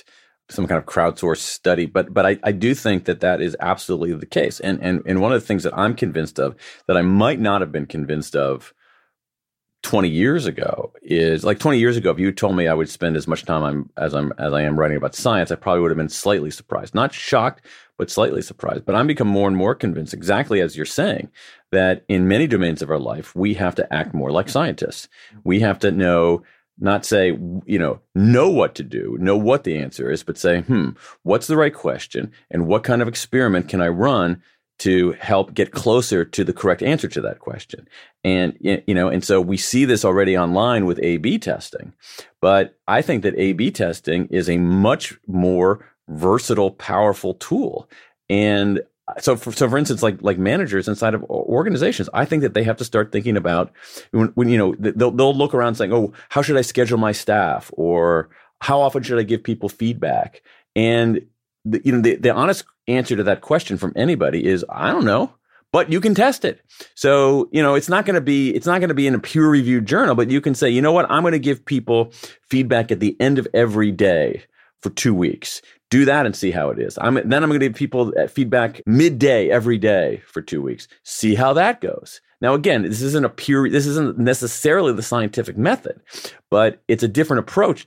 study. But I do think that is absolutely the case. And one of the things that I'm convinced of that I might not have been convinced of 20 years ago is, like 20 years ago, if you told me I would spend as much time as I am writing about science, I probably would have been slightly surprised, not shocked, but slightly surprised. But I'm become more and more convinced, exactly as you're saying, that in many domains of our life, we have to act more like scientists. We have to know, not say, know what to do, know what the answer is, but say, what's the right question and what kind of experiment can I run to help get closer to the correct answer to that question. And, and so we see this already online with A/B testing. But I think that A/B testing is a much more versatile, powerful tool. And so for instance, like managers inside of organizations, I think that they have to start thinking about when they'll look around saying, oh, how should I schedule my staff? Or how often should I give people feedback? And the honest answer to that question from anybody is, I don't know, but you can test it. So, it's not going to be in a peer reviewed journal, but you can say, you know what, I'm going to give people feedback at the end of every day for 2 weeks. Do that and see how it is. Then I'm going to give people feedback midday every day for 2 weeks. See how that goes. Now, again, this isn't necessarily the scientific method, but it's a different approach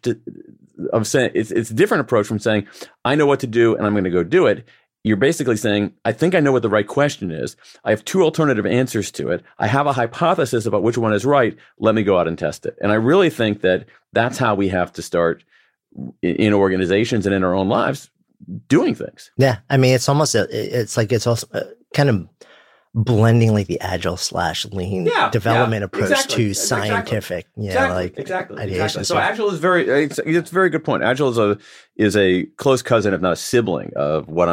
it's a different approach from saying, I know what to do and I'm going to go do it. You're basically saying, I think I know what the right question is. I have 2 alternative answers to it. I have a hypothesis about which one is right. Let me go out and test it. And I really think that that's how we have to start in organizations and in our own lives doing things. Yeah. I mean, it's also kind of blending like the agile / lean development approach to scientific, ideation. So agile is it's a very good point. Agile is a close cousin, if not a sibling, of what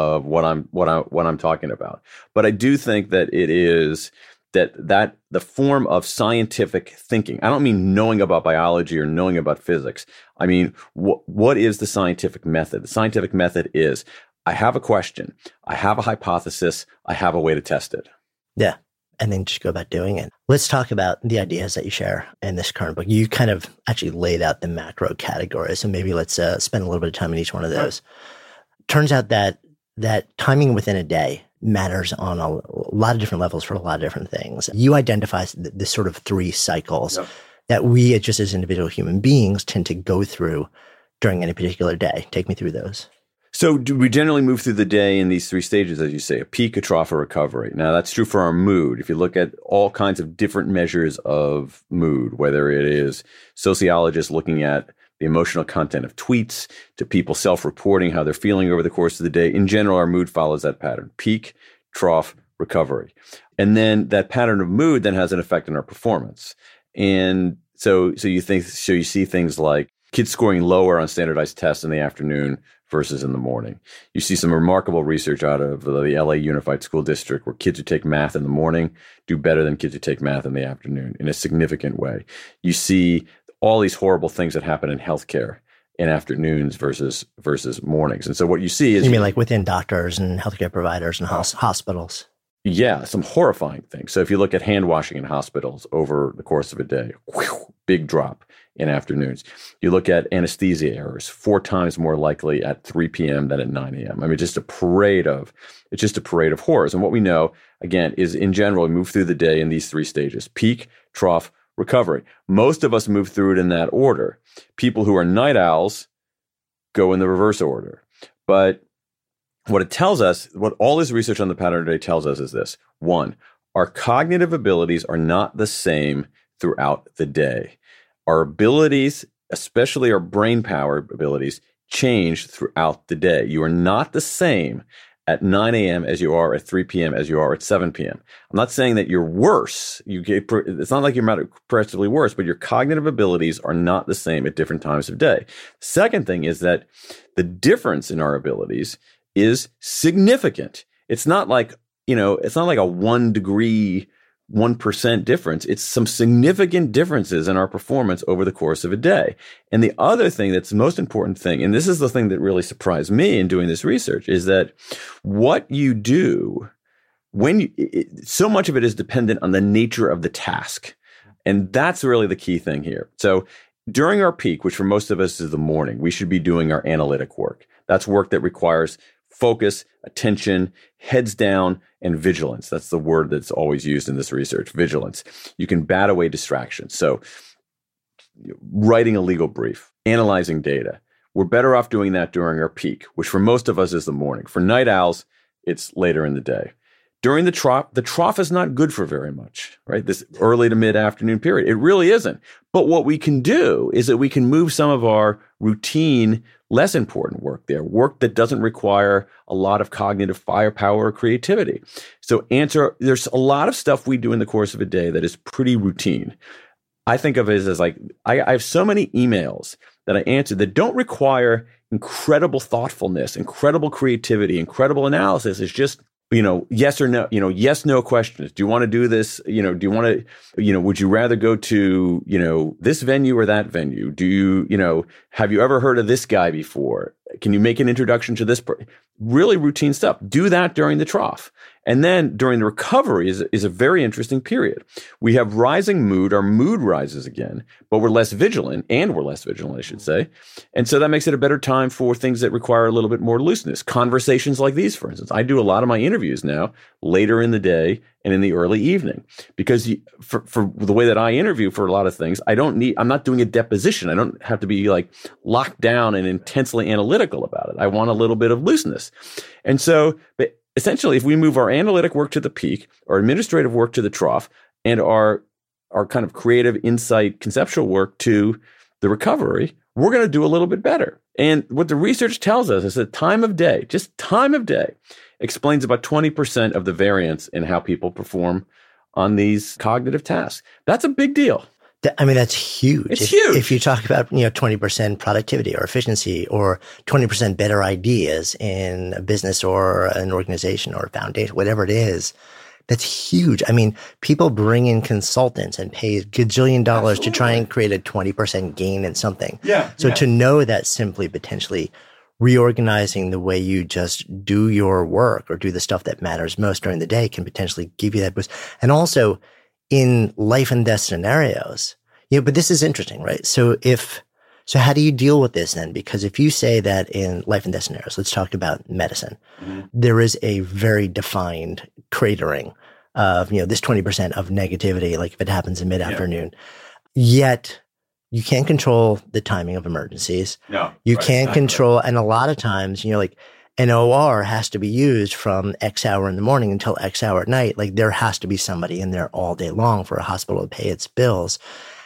I'm talking about. But I do think that it is that the form of scientific thinking. I don't mean knowing about biology or knowing about physics. I mean, what is the scientific method? The scientific method is, I have a question, I have a hypothesis, I have a way to test it. Yeah. And then just go about doing it. Let's talk about the ideas that you share in this current book. You kind of actually laid out the macro categories, and maybe let's spend a little bit of time in each one of those. Right. Turns out that timing within a day matters on a lot of different levels for a lot of different things. You identify the sort of 3 cycles that we, just as individual human beings, tend to go through during any particular day. Take me through those. So do we generally move through the day in these 3 stages, as you say, a peak, a trough, a recovery. Now, that's true for our mood. If you look at all kinds of different measures of mood, whether it is sociologists looking at the emotional content of tweets, to people self-reporting how they're feeling over the course of the day, in general, our mood follows that pattern: peak, trough, recovery. And then that pattern of mood then has an effect on our performance. And so you see things like kids scoring lower on standardized tests in the afternoon versus in the morning. You see some remarkable research out of the LA Unified School District where kids who take math in the morning do better than kids who take math in the afternoon in a significant way. You see all these horrible things that happen in healthcare in afternoons versus mornings. And so what you see is... You mean like within doctors and healthcare providers and hospitals? Yeah, some horrifying things. So if you look at hand washing in hospitals over the course of a day, big drop in afternoons. You look at anesthesia errors, 4 times more likely at 3 p.m. than at 9 a.m. I mean, it's just a parade of horrors. And what we know, again, is in general, we move through the day in these 3 stages: peak, trough, recovery. Most of us move through it in that order. People who are night owls go in the reverse order. But what it tells us, what all this research on the pattern of day tells us is this: 1, our cognitive abilities are not the same throughout the day. Our abilities, especially our brain power abilities, change throughout the day. You are not the same at 9 a.m. as you are at 3 p.m. as you are at 7 p.m. I'm not saying that you're worse. It's not like you're progressively worse, but your cognitive abilities are not the same at different times of day. Second thing is that the difference in our abilities is significant. It's not like a 1 degree, 1% difference. It's some significant differences in our performance over the course of a day. And the other thing that's the most important thing, and this is the thing that really surprised me in doing this research, is that what you do so much of it is dependent on the nature of the task. And that's really the key thing here. So during our peak, which for most of us is the morning, we should be doing our analytic work. That's work that requires focus, attention, heads down, and vigilance. That's the word that's always used in this research: vigilance. You can bat away distractions. So writing a legal brief, analyzing data. We're better off doing that during our peak, which for most of us is the morning. For night owls, it's later in the day. During the trough is not good for very much, right? This early to mid-afternoon period. It really isn't. But what we can do is that we can move some of our routine less important work there, work that doesn't require a lot of cognitive firepower or creativity. So there's a lot of stuff we do in the course of a day that is pretty routine. I think of it as like, I have so many emails that I answer that don't require incredible thoughtfulness, incredible creativity, incredible analysis. It's just, yes or no, yes, no questions. Do you want to do this? Do you want to, would you rather go to, this venue or that venue? Do you, have you ever heard of this guy before? Can you make an introduction to this person? Really routine stuff. Do that during the trough. And then during the recovery is a very interesting period. We have rising mood. Our mood rises again, but we're less vigilant, I should say. And so that makes it a better time for things that require a little bit more looseness. Conversations like these, for instance. I do a lot of my interviews now later in the day and in the early evening because for the way that I interview for a lot of things, I'm not doing a deposition. I don't have to be like locked down and intensely analytical about it. I want a little bit of looseness. And so, but essentially, if we move our analytic work to the peak, our administrative work to the trough, and our kind of creative insight, conceptual work to the recovery, we're going to do a little bit better. And what the research tells us is that time of day explains about 20% of the variance in how people perform on these cognitive tasks. That's a big deal. I mean, that's huge. It's huge. If you talk about, 20% productivity or efficiency or 20% better ideas in a business or an organization or a foundation, whatever it is, that's huge. I mean, people bring in consultants and pay gajillion dollars to try and create a 20% gain in something. Yeah. So to know that simply potentially reorganizing the way you just do your work or do the stuff that matters most during the day can potentially give you that boost. And also in life and death scenarios, but this is interesting, right? So how do you deal with this then? Because if you say that in life and death scenarios, let's talk about medicine, there is a very defined cratering of, this 20% of negativity, like if it happens in mid-afternoon, yet you can't control the timing of emergencies. No, you can't control, and a lot of times, like an OR has to be used from X hour in the morning until X hour at night. Like there has to be somebody in there all day long for a hospital to pay its bills.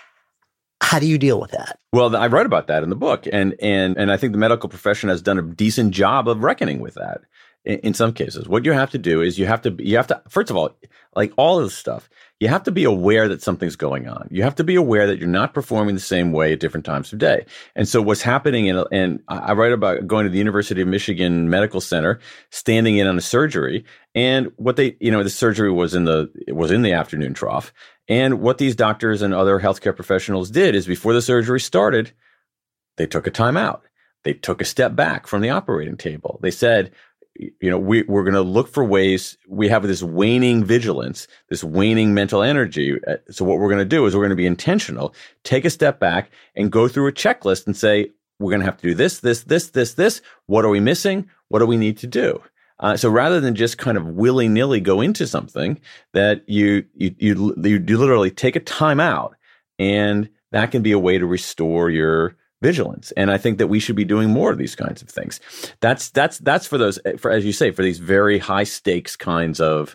How do you deal with that? Well, I write about that in the book, and I think the medical profession has done a decent job of reckoning with that. In some cases, what you have to do is you have to first of all, like all of this stuff, you have to be aware that something's going on. You have to be aware that you're not performing the same way at different times of day. And so what's happening, and I write about going to the University of Michigan Medical Center, standing in on a surgery, and what the surgery was in the afternoon trough. And what these doctors and other healthcare professionals did is before the surgery started, they took a time out. They took a step back from the operating table. They said, we're going to look for ways. We have this waning vigilance, this waning mental energy. So what we're going to do is we're going to be intentional, take a step back and go through a checklist and say, we're going to have to do this, this, this, this, this. What are we missing? What do we need to do? So rather than just kind of willy-nilly go into something, that you literally take a time out, and that can be a way to restore your vigilance. And I think that we should be doing more of these kinds of things. That's for those, as you say, for these very high stakes kinds of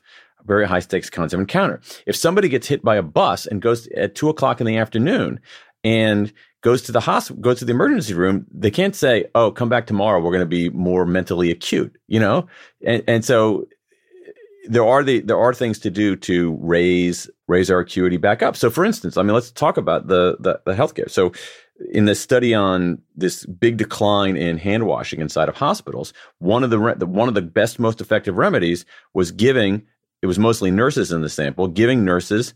encounter. If somebody gets hit by a bus and goes at 2:00 in the afternoon and goes to the hospital, goes to the emergency room, they can't say, "Oh, come back tomorrow. We're going to be more mentally acute," And so there are things to do to raise our acuity back up. So, for instance, let's talk about the healthcare. So, in the study on this big decline in hand washing inside of hospitals, one of the best, most effective remedies was giving. It was mostly nurses in the sample, giving nurses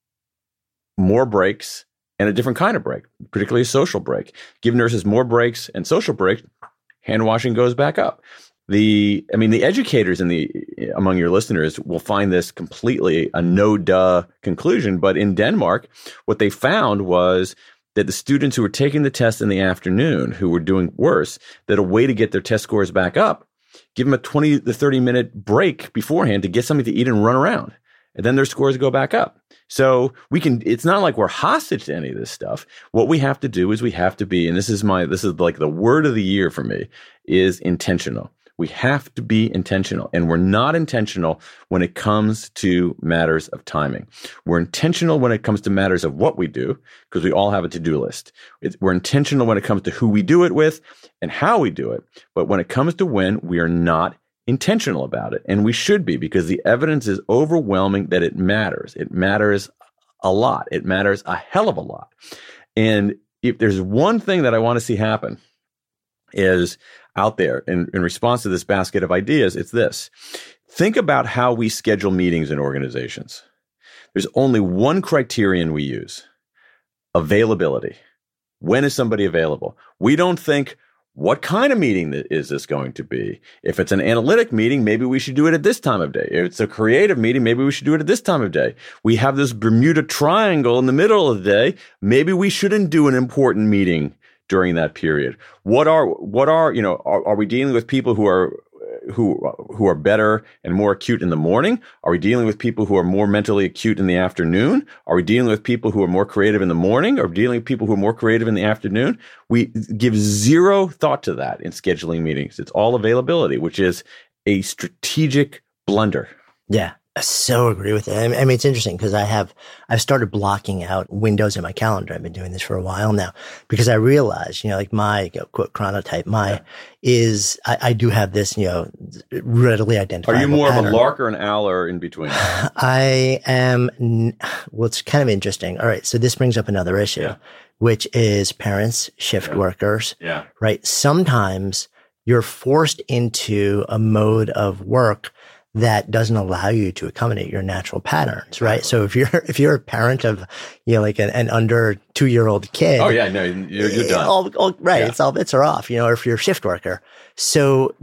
more breaks and a different kind of break, particularly a social break. Give nurses more breaks and social breaks, hand washing goes back up. The educators among your listeners will find this completely a no-duh conclusion, but in Denmark, what they found was that the students who were taking the test in the afternoon, who were doing worse, that a way to get their test scores back up, give them a 20 to 30 minute break beforehand to get something to eat and run around. And then their scores go back up. So it's not like we're hostage to any of this stuff. What we have to do is we have to be, and this is like the word of the year for me, is intentional. We have to be intentional. And we're not intentional when it comes to matters of timing. We're intentional when it comes to matters of what we do, because we all have a to-do list. We're intentional when it comes to who we do it with and how we do it. But when it comes to when, we are not intentional about it. And we should be, because the evidence is overwhelming that it matters. It matters a lot. It matters a hell of a lot. And if there's one thing that I want to see happen is out there in response to this basket of ideas, it's this. Think about how we schedule meetings in organizations. There's only one criterion we use: availability. When is somebody available? We don't think, what kind of meeting is this going to be? If it's an analytic meeting, maybe we should do it at this time of day. If it's a creative meeting, maybe we should do it at this time of day. We have this Bermuda Triangle in the middle of the day. Maybe we shouldn't do an important meeting during that period. Are we dealing with people who are better and more acute in the morning? Are we dealing with people who are more mentally acute in the afternoon? Are we dealing with people who are more creative in the morning? Or dealing with people who are more creative in the afternoon? We give zero thought to that in scheduling meetings. It's all availability, which is a strategic blunder. Yeah. I so agree with it. I mean, it's interesting because I've started blocking out windows in my calendar. I've been doing this for a while now because I realized, like my quote chronotype, I do have this, readily identifiable. Are you more pattern. of a lark or an owl or in between? I am. Well, it's kind of interesting. All right. So this brings up another issue, which is parents, shift workers. Yeah. Right. Sometimes you're forced into a mode of work that doesn't allow you to accommodate your natural patterns, right? So if you're a parent of, like an under 2-year-old kid. Oh yeah, no, you're done. It's all bets are off, or if you're a shift worker. So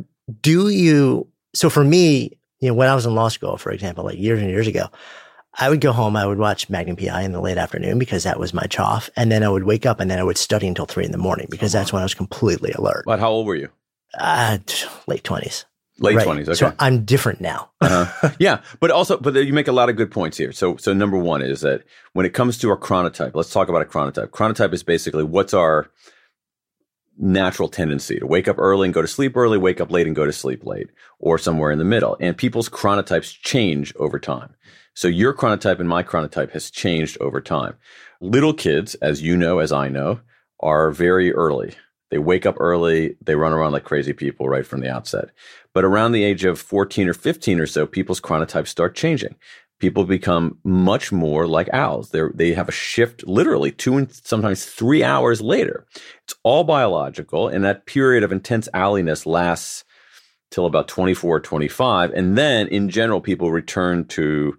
for me, when I was in law school, for example, like years and years ago, I would go home, I would watch Magnum PI in the late afternoon because that was my choff. And then I would wake up and then I would study until 3 a.m. because that's when I was completely alert. But how old were you? Late 20s. Late 20s. Okay. So I'm different now. Yeah. But you make a lot of good points here. So number one is that when it comes to our chronotype, let's talk about a chronotype. Chronotype is basically what's our natural tendency: to wake up early and go to sleep early, wake up late and go to sleep late, or somewhere in the middle. And people's chronotypes change over time. So your chronotype and my chronotype has changed over time. Little kids, as you know, as I know, are very early. They wake up early. They run around like crazy people right from the outset. But around the age of 14 or 15 or so, people's chronotypes start changing. People become much more like owls. They have a shift literally 2 and sometimes 3 hours later. It's all biological, and that period of intense owliness lasts till about 24, 25. And then, in general, people return to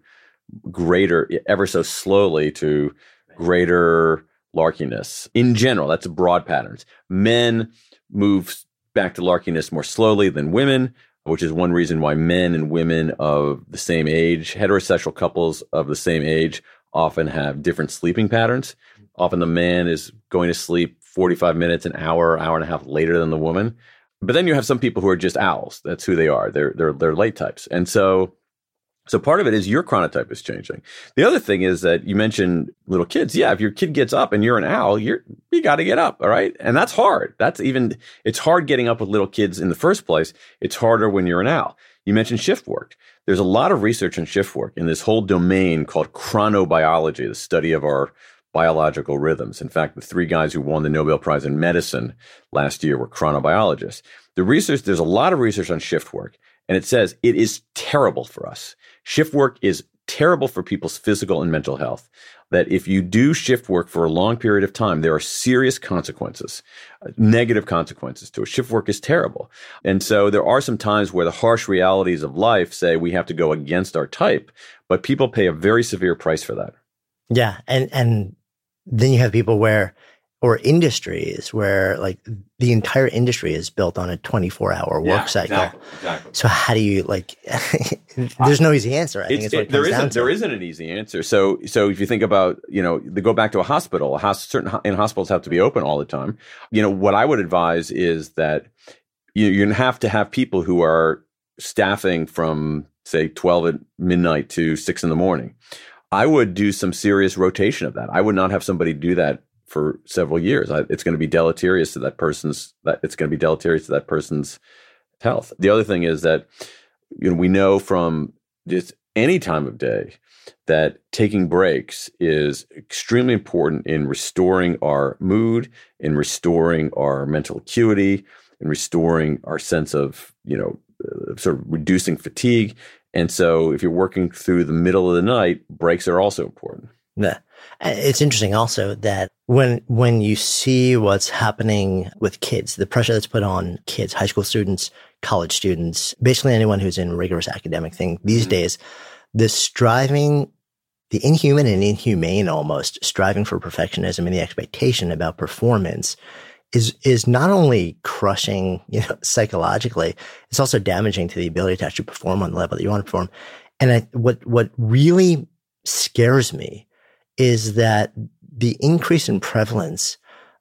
ever so slowly to greater larkiness. In general, that's broad patterns. Men move back to larkiness more slowly than women, which is one reason why men and women of the same age, heterosexual couples of the same age, often have different sleeping patterns. Often the man is going to sleep 45 minutes, an hour and a half later than the woman. But then you have some people who are just owls. That's who they are. They're late types. And so part of it is your chronotype is changing. The other thing is that you mentioned little kids. Yeah, if your kid gets up and you're an owl, you got to get up, all right? And that's hard. It's hard getting up with little kids in the first place. It's harder when you're an owl. You mentioned shift work. There's a lot of research on shift work in this whole domain called chronobiology, the study of our biological rhythms. In fact, the 3 guys who won the Nobel Prize in Medicine last year were chronobiologists. There's a lot of research on shift work, and it says it is terrible for us. Shift work is terrible for people's physical and mental health. That if you do shift work for a long period of time, there are serious consequences, negative consequences to it. Shift work is terrible. And so there are some times where the harsh realities of life say we have to go against our type, but people pay a very severe price for that. Yeah. And then you have people or industries where like the entire industry is built on a 24-hour work cycle. Exactly. So how do you there's no easy answer. I think it's what it comes down to. There isn't an easy answer. So if you think about, they go back to a hospital, hospitals have to be open all the time. What I would advise is that you're going to have people who are staffing from say 12 at midnight to 6 in the morning. I would do some serious rotation of that. I would not have somebody do that for several years. It's going to be deleterious to that person's health. The other thing is that we know from just any time of day that taking breaks is extremely important in restoring our mood, in restoring our mental acuity, in restoring our sense of, sort of reducing fatigue. And so if you're working through the middle of the night, breaks are also important. Yeah. It's interesting also that when you see what's happening with kids, the pressure that's put on kids, high school students, college students, basically anyone who's in rigorous academic thing these days, this striving, the inhuman and inhumane almost striving for perfectionism and the expectation about performance is not only crushing, psychologically, it's also damaging to the ability to actually perform on the level that you want to perform. And what really scares me is that the increase in prevalence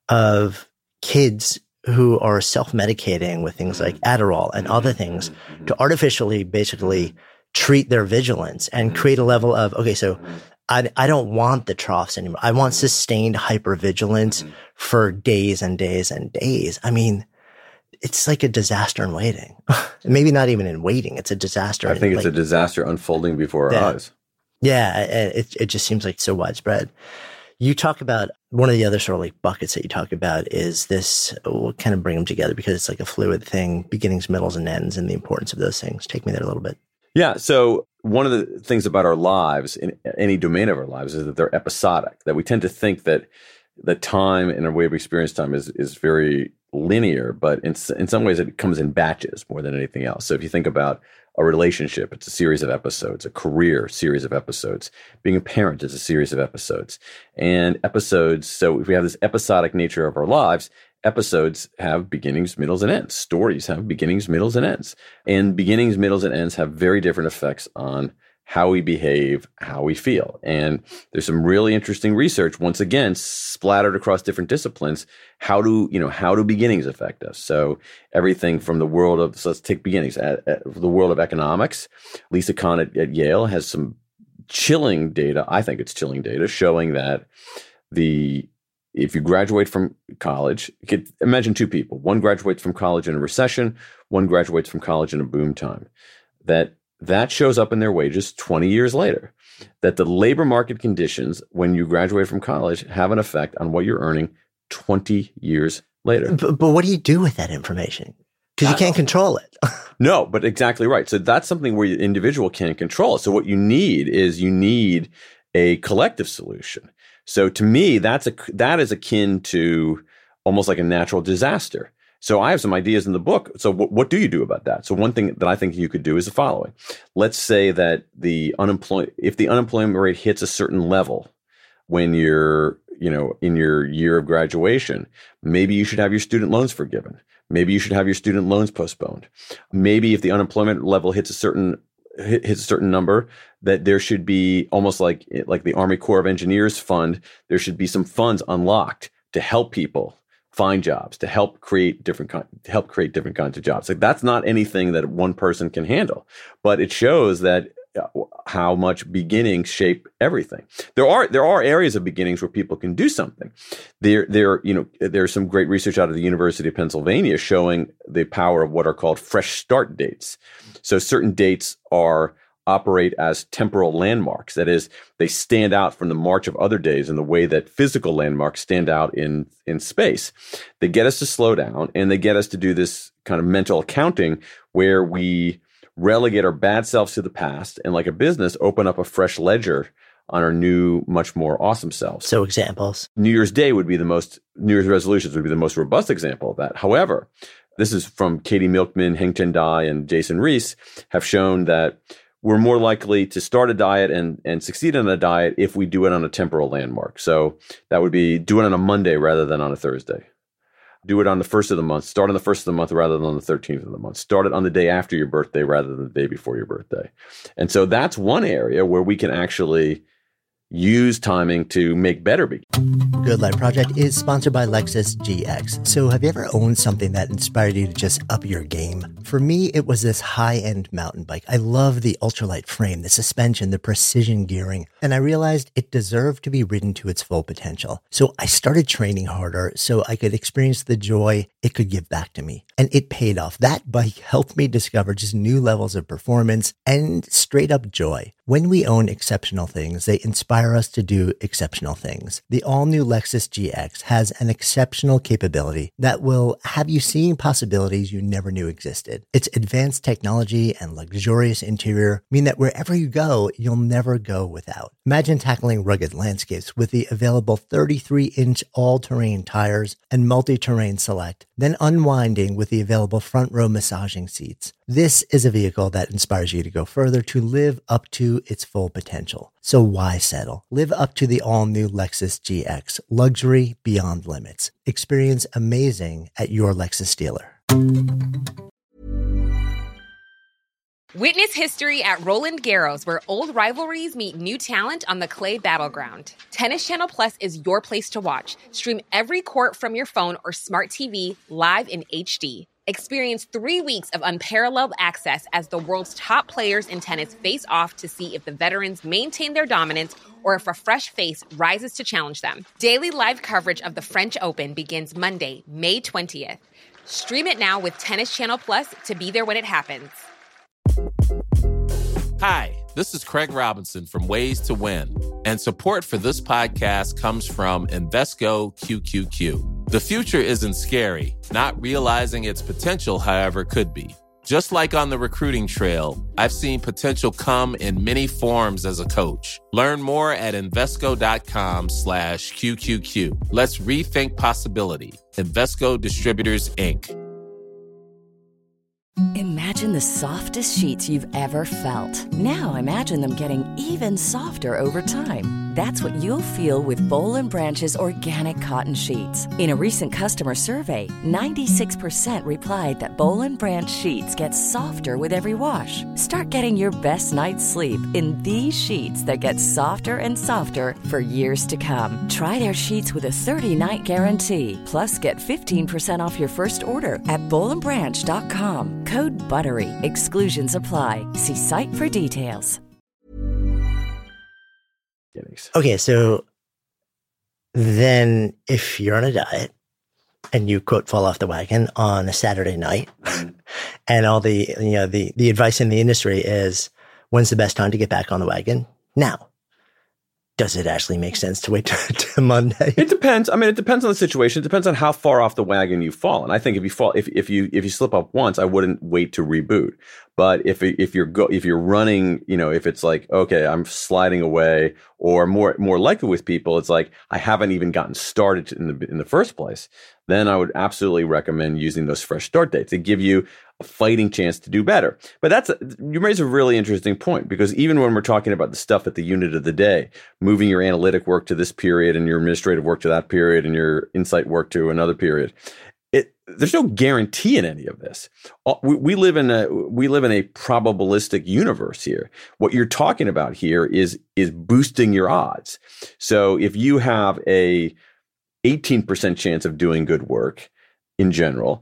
of kids who are self-medicating with things like Adderall and other things to artificially basically treat their vigilance and create a level of, okay, so I don't want the troughs anymore. I want sustained hypervigilance for days and days and days. I mean, it's like a disaster in waiting. Maybe not even in waiting. It's a disaster. I think it's a disaster unfolding before our eyes. Yeah, it just seems like so widespread. You talk about one of the other sort of like buckets that you talk about is this, we'll kind of bring them together because it's like a fluid thing, beginnings, middles, and ends, and the importance of those things. Take me there a little bit. Yeah. So one of the things about our lives, in any domain of our lives, is that they're episodic, that we tend to think that the time and our way of experience time is very linear, but in some ways it comes in batches more than anything else. So if you think about a relationship, it's a series of episodes. A career, series of episodes. Being a parent is a series of episodes. And episodes, so if we have this episodic nature of our lives, episodes have beginnings, middles, and ends. Stories have beginnings, middles, and ends. And beginnings, middles, and ends have very different effects on how we behave, how we feel. And there's some really interesting research, once again, splattered across different disciplines. How do beginnings affect us? So everything from the world of, so let's take beginnings, the world of economics. Lisa Kahn at Yale has some chilling data. I think it's chilling data showing that if you graduate from college, you could imagine two people. One graduates from college in a recession, one graduates from college in a boom time. That shows up in their wages 20 years later. That the labor market conditions when you graduate from college have an effect on what you're earning 20 years later. But what do you do with that information? Because you can't control it. No, but exactly right. So that's something where the individual can't control it. So what you need is a collective solution. So to me, that is akin to almost like a natural disaster. So I have some ideas in the book. So what do you do about that? So one thing that I think you could do is the following. Let's say that if the unemployment rate hits a certain level when you're, in your year of graduation, maybe you should have your student loans forgiven. Maybe you should have your student loans postponed. Maybe if the unemployment level hits a certain number, that there should be almost like the Army Corps of Engineers fund, there should be some funds unlocked to help people find jobs, to help create different kinds of jobs. Like that's not anything that one person can handle, but it shows that how much beginnings shape everything. There are areas of beginnings where people can do something. There's some great research out of the University of Pennsylvania showing the power of what are called fresh start dates. So certain dates operate as temporal landmarks. That is, they stand out from the march of other days in the way that physical landmarks stand out in space. They get us to slow down, and they get us to do this kind of mental accounting where we relegate our bad selves to the past and, like a business, open up a fresh ledger on our new, much more awesome selves. So examples. New Year's resolutions would be the most robust example of that. However, this is from Katie Milkman, Heng-Chen Dai, and Jason Reese, have shown that we're more likely to start a diet and succeed on a diet if we do it on a temporal landmark. So that would be do it on a Monday rather than on a Thursday. Do it on the 1st of the month. Start on the 1st of the month rather than on the 13th of the month. Start it on the day after your birthday rather than the day before your birthday. And so that's one area where we can actually use timing to make better beginnings. Good Life Project is sponsored by Lexus GX. So have you ever owned something that inspired you to just up your game? For me, it was this high-end mountain bike. I love the ultralight frame, the suspension, the precision gearing, and I realized it deserved to be ridden to its full potential. So I started training harder so I could experience the joy it could give back to me. And it paid off. That bike helped me discover just new levels of performance and straight up joy. When we own exceptional things, they inspire us to do exceptional things. The all-new Lexus GX has an exceptional capability that will have you seeing possibilities you never knew existed. Its advanced technology and luxurious interior mean that wherever you go, you'll never go without. Imagine tackling rugged landscapes with the available 33-inch all-terrain tires and multi-terrain select, then unwinding with the available front-row massaging seats. This is a vehicle that inspires you to go further, to live up to its full potential. So why settle? Live up to the all-new Lexus GX. Luxury beyond limits. Experience amazing at your Lexus dealer. Witness history at Roland Garros, where old rivalries meet new talent on the clay battleground. Tennis Channel Plus is your place to watch. Stream every court from your phone or smart TV live in HD. Experience 3 weeks of unparalleled access as the world's top players in tennis face off to see if the veterans maintain their dominance or if a fresh face rises to challenge them. Daily live coverage of the French Open begins Monday, May 20th. Stream it now with Tennis Channel Plus to be there when it happens. Hi, this is Craig Robinson from Ways to Win, and support for this podcast comes from Invesco QQQ. The future isn't scary. Not realizing its potential, however, could be. Just like on the recruiting trail, I've seen potential come in many forms as a coach. Learn more at Invesco.com/QQQ. Let's rethink possibility. Invesco Distributors, Inc. Imagine the softest sheets you've ever felt. Now imagine them getting even softer over time. That's what you'll feel with Boll & Branch's organic cotton sheets. In a recent customer survey, 96% replied that Boll & Branch sheets get softer with every wash. Start getting your best night's sleep in these sheets that get softer and softer for years to come. Try their sheets with a 30-night guarantee. Plus, get 15% off your first order at bollandbranch.com. Code BUTTERY. Exclusions apply. See site for details. Okay, so then if you're on a diet and you quote fall off the wagon on a Saturday night, and all the the advice in the industry is, when's the best time to get back on the wagon? Now. Does it actually make sense to wait to Monday? It depends. I mean, it depends on the situation. It depends on how far off the wagon you've fallen. I think if you fall, if you slip up once, I wouldn't wait to reboot. But if you're running, if it's like, okay, I'm sliding away, or more likely with people, it's like I haven't even gotten started in the first place. Then I would absolutely recommend using those fresh start dates to give you a fighting chance to do better. But you raise a really interesting point, because even when we're talking about the stuff at the unit of the day, moving your analytic work to this period and your administrative work to that period and your insight work to another period, there's no guarantee in any of this. We live in a probabilistic universe here. What you're talking about here is boosting your odds. So if you have a 18% chance of doing good work in general,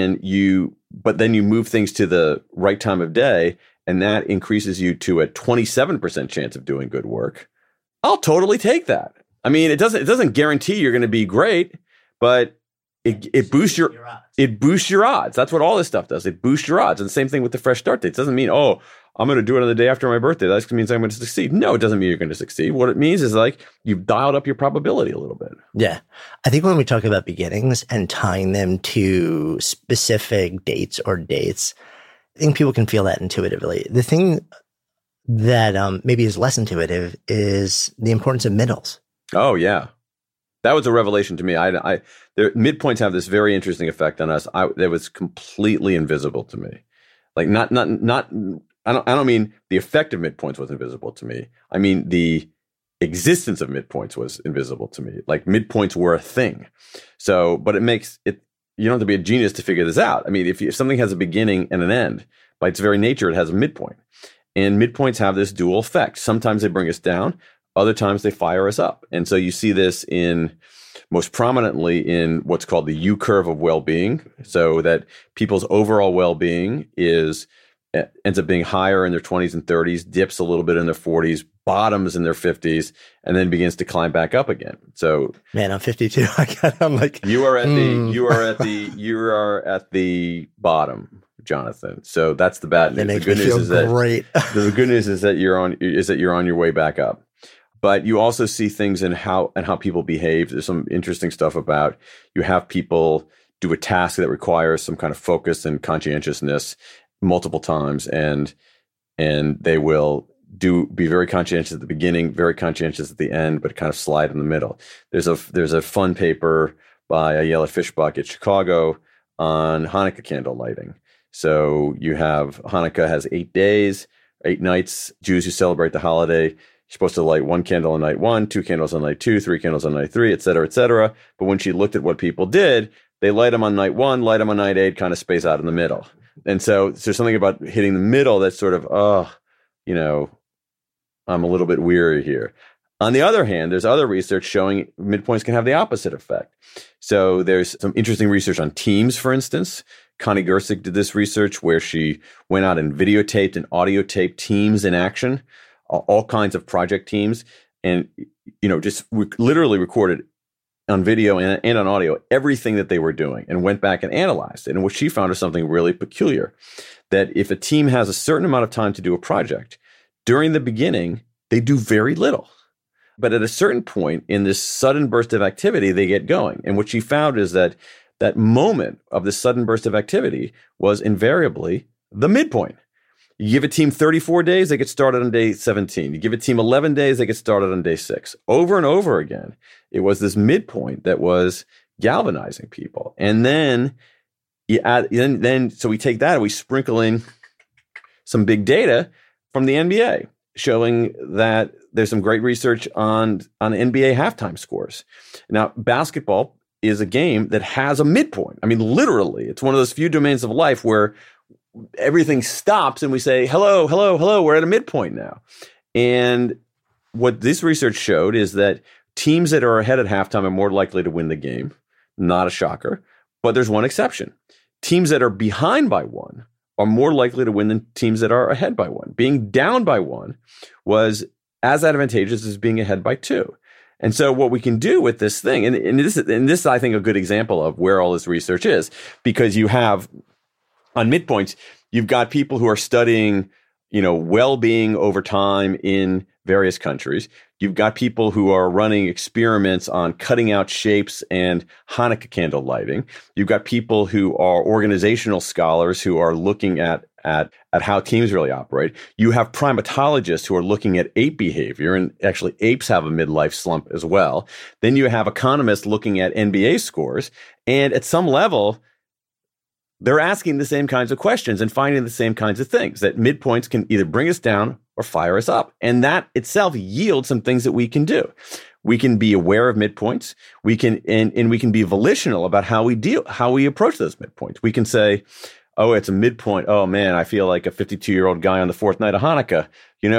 but then you move things to the right time of day, and that increases you to a 27% chance of doing good work, I'll totally take that. I mean, it doesn't guarantee you're going to be great, but it boosts your odds. That's what all this stuff does. It boosts your odds. And the same thing with the fresh start date. It doesn't mean, I'm going to do it on the day after my birthday. That means I'm going to succeed. No, it doesn't mean you're going to succeed. What it means is like you've dialed up your probability a little bit. Yeah. I think when we talk about beginnings and tying them to specific dates or dates, I think people can feel that intuitively. The thing that maybe is less intuitive is the importance of middles. Oh, yeah. That was a revelation to me. Midpoints have this very interesting effect on us. That was completely invisible to me. Like not. I don't mean the effect of midpoints was invisible to me. I mean the existence of midpoints was invisible to me. Like midpoints were a thing. So, but it makes it. You don't have to be a genius to figure this out. I mean, if something has a beginning and an end, by its very nature, it has a midpoint. And midpoints have this dual effect. Sometimes they bring us down. Other times they fire us up. And so you see this in most prominently in what's called the U curve of well-being, so that people's overall well-being ends up being higher in their 20s and 30s, dips a little bit in their 40s, bottoms in their 50s, and then begins to climb back up again. So, man, I'm 52. I'm like, you are at the bottom, Jonathan. So that's the bad news. The good news is the good news is that you're on your way back up. But you also see things in how people behave. There's some interesting stuff about, you have people do a task that requires some kind of focus and conscientiousness multiple times, and they will be very conscientious at the beginning, very conscientious at the end, but kind of slide in the middle. There's a fun paper by Ayelet Fishbach at Chicago on Hanukkah candle lighting. So you have, Hanukkah has 8 days, 8 nights. Jews who celebrate the holiday, you're supposed to light 1 candle on night 1, 2 candles on night 2, 3 candles on night 3, et cetera, et cetera. But when she looked at what people did, they light them on night 1, light them on night 8, kind of space out in the middle. And so there's something about hitting the middle that's sort of, I'm a little bit weary here. On the other hand, there's other research showing midpoints can have the opposite effect. So there's some interesting research on teams, for instance. Connie Gersig did this research where she went out and videotaped and audio taped teams in action, all kinds of project teams, and literally recorded on video and on audio everything that they were doing, and went back and analyzed it. And what she found is something really peculiar, that if a team has a certain amount of time to do a project, during the beginning, they do very little. But at a certain point in this sudden burst of activity, they get going. And what she found is that moment of this sudden burst of activity was invariably the midpoint. You give a team 34 days, they get started on day 17. You give a team 11 days, they get started on day 6. Over and over again, it was this midpoint that was galvanizing people. And then so we take that and we sprinkle in some big data from the NBA, showing that there's some great research on NBA halftime scores. Now, basketball is a game that has a midpoint. I mean, literally, it's one of those few domains of life where everything stops and we say, hello, hello, hello, we're at a midpoint now. And what this research showed is that teams that are ahead at halftime are more likely to win the game. Not a shocker, but there's one exception. Teams that are behind by 1 are more likely to win than teams that are ahead by 1. Being down by 1 was as advantageous as being ahead by 2. And so what we can do with this thing, and this is, I think, a good example of where all this research is, because you have, on midpoints, you've got people who are studying, well-being over time in various countries. You've got people who are running experiments on cutting out shapes and Hanukkah candle lighting. You've got people who are organizational scholars who are looking at how teams really operate. You have primatologists who are looking at ape behavior, and actually apes have a midlife slump as well. Then you have economists looking at NBA scores, and at some level, they're asking the same kinds of questions and finding the same kinds of things, that midpoints can either bring us down or fire us up. And that itself yields some things that we can do. We can be aware of midpoints. We can, and we can be volitional about how we approach those midpoints. We can say, oh, it's a midpoint. Oh man, I feel like a 52-year-old guy on the 4th night of Hanukkah,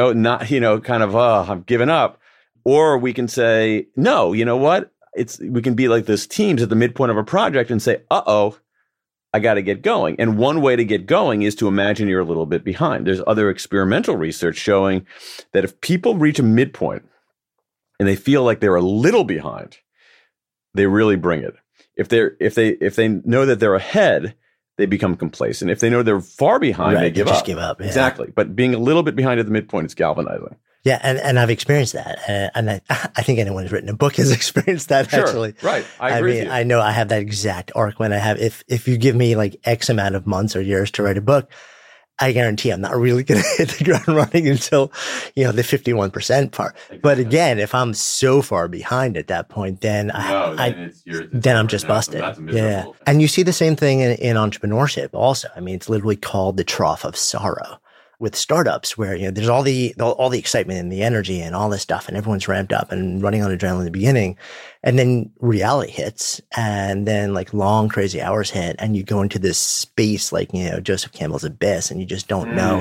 I've given up. Or we can say, no, you know what? We can be like those teams at the midpoint of a project and say, I got to get going. And one way to get going is to imagine you're a little bit behind. There's other experimental research showing that if people reach a midpoint and they feel like they're a little behind, they really bring it. If they know that they're ahead, they become complacent. If they know they're far behind, they give up. Just give up. Yeah. Exactly. But being a little bit behind at the midpoint is galvanizing. Yeah, and I've experienced that, and I think anyone who's written a book has experienced that. Sure, actually. Right. I agree with you. I know I have that exact arc when I have. If you give me like X amount of months or years to write a book, I guarantee I'm not really going to hit the ground running until the 51% part. Exactly. But again, if I'm so far behind at that point, then then I'm just busted. Yeah, and you see the same thing in entrepreneurship also. I mean, it's literally called the trough of sorrow with startups, where there's all the excitement and the energy and all this stuff, and everyone's ramped up and running on adrenaline in the beginning, and then reality hits, and then like long crazy hours hit, and you go into this space like Joseph Campbell's abyss, and you just don't know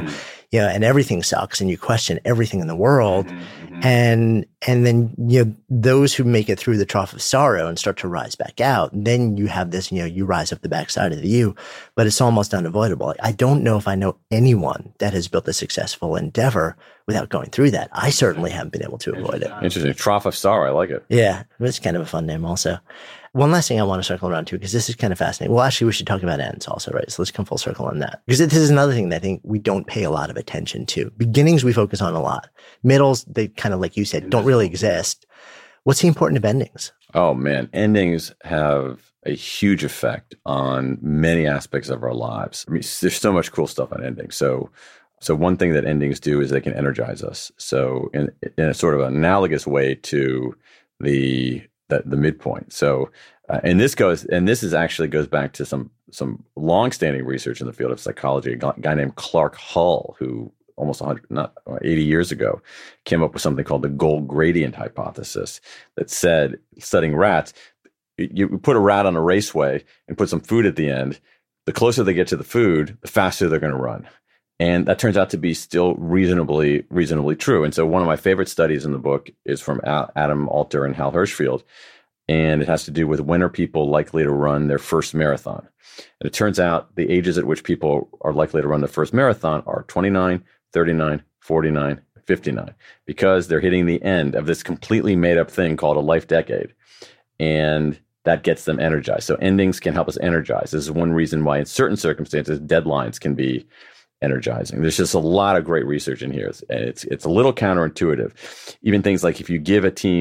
and everything sucks and you question everything in the world. And then, those who make it through the trough of sorrow and start to rise back out, then you have this, you rise up the backside of the U, but it's almost unavoidable. I don't know if I know anyone that has built a successful endeavor without going through that. I certainly haven't been able to avoid it. Interesting. Trough of sorrow. I like it. Yeah. It's kind of a fun name also. One last thing I want to circle around to, because this is kind of fascinating. Well, actually, we should talk about ends also, right? So let's come full circle on that. Because this is another thing that I think we don't pay a lot of attention to. Beginnings, we focus on a lot. Middles, they kind of, like you said, don't really exist. What's the importance of endings? Oh, man. Endings have a huge effect on many aspects of our lives. I mean, there's so much cool stuff on endings. So one thing that endings do is they can energize us. So in a sort of analogous way to the midpoint. So, and this actually goes back to some longstanding research in the field of psychology. A guy named Clark Hull, who almost 80 years ago came up with something called the goal gradient hypothesis that said, studying rats, you put a rat on a raceway and put some food at the end. The closer they get to the food, the faster they're going to run. And that turns out to be still reasonably true. And so one of my favorite studies in the book is from Adam Alter and Hal Hirschfield. And it has to do with when are people likely to run their first marathon. And it turns out the ages at which people are likely to run their first marathon are 29, 39, 49, 59, because they're hitting the end of this completely made up thing called a life decade. And that gets them energized. So endings can help us energize. This is one reason why in certain circumstances, deadlines can be energizing. There's just a lot of great research in here. And it's a little counterintuitive. Even things like if you give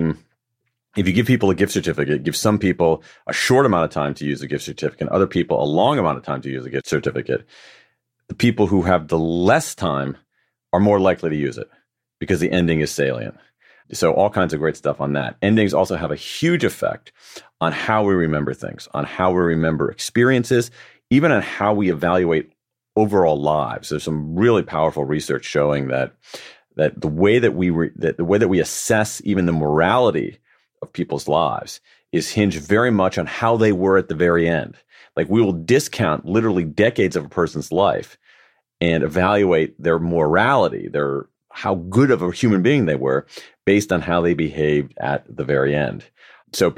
people a gift certificate, give some people a short amount of time to use a gift certificate, and other people a long amount of time to use a gift certificate, the people who have the less time are more likely to use it because the ending is salient. So all kinds of great stuff on that. Endings also have a huge effect on how we remember things, on how we remember experiences, even on how we evaluate overall lives. There's some really powerful research showing that the way that we assess even the morality of people's lives is hinged very much on how they were at the very end. Like we will discount literally decades of a person's life and evaluate their morality, how good of a human being they were based on how they behaved at the very end. So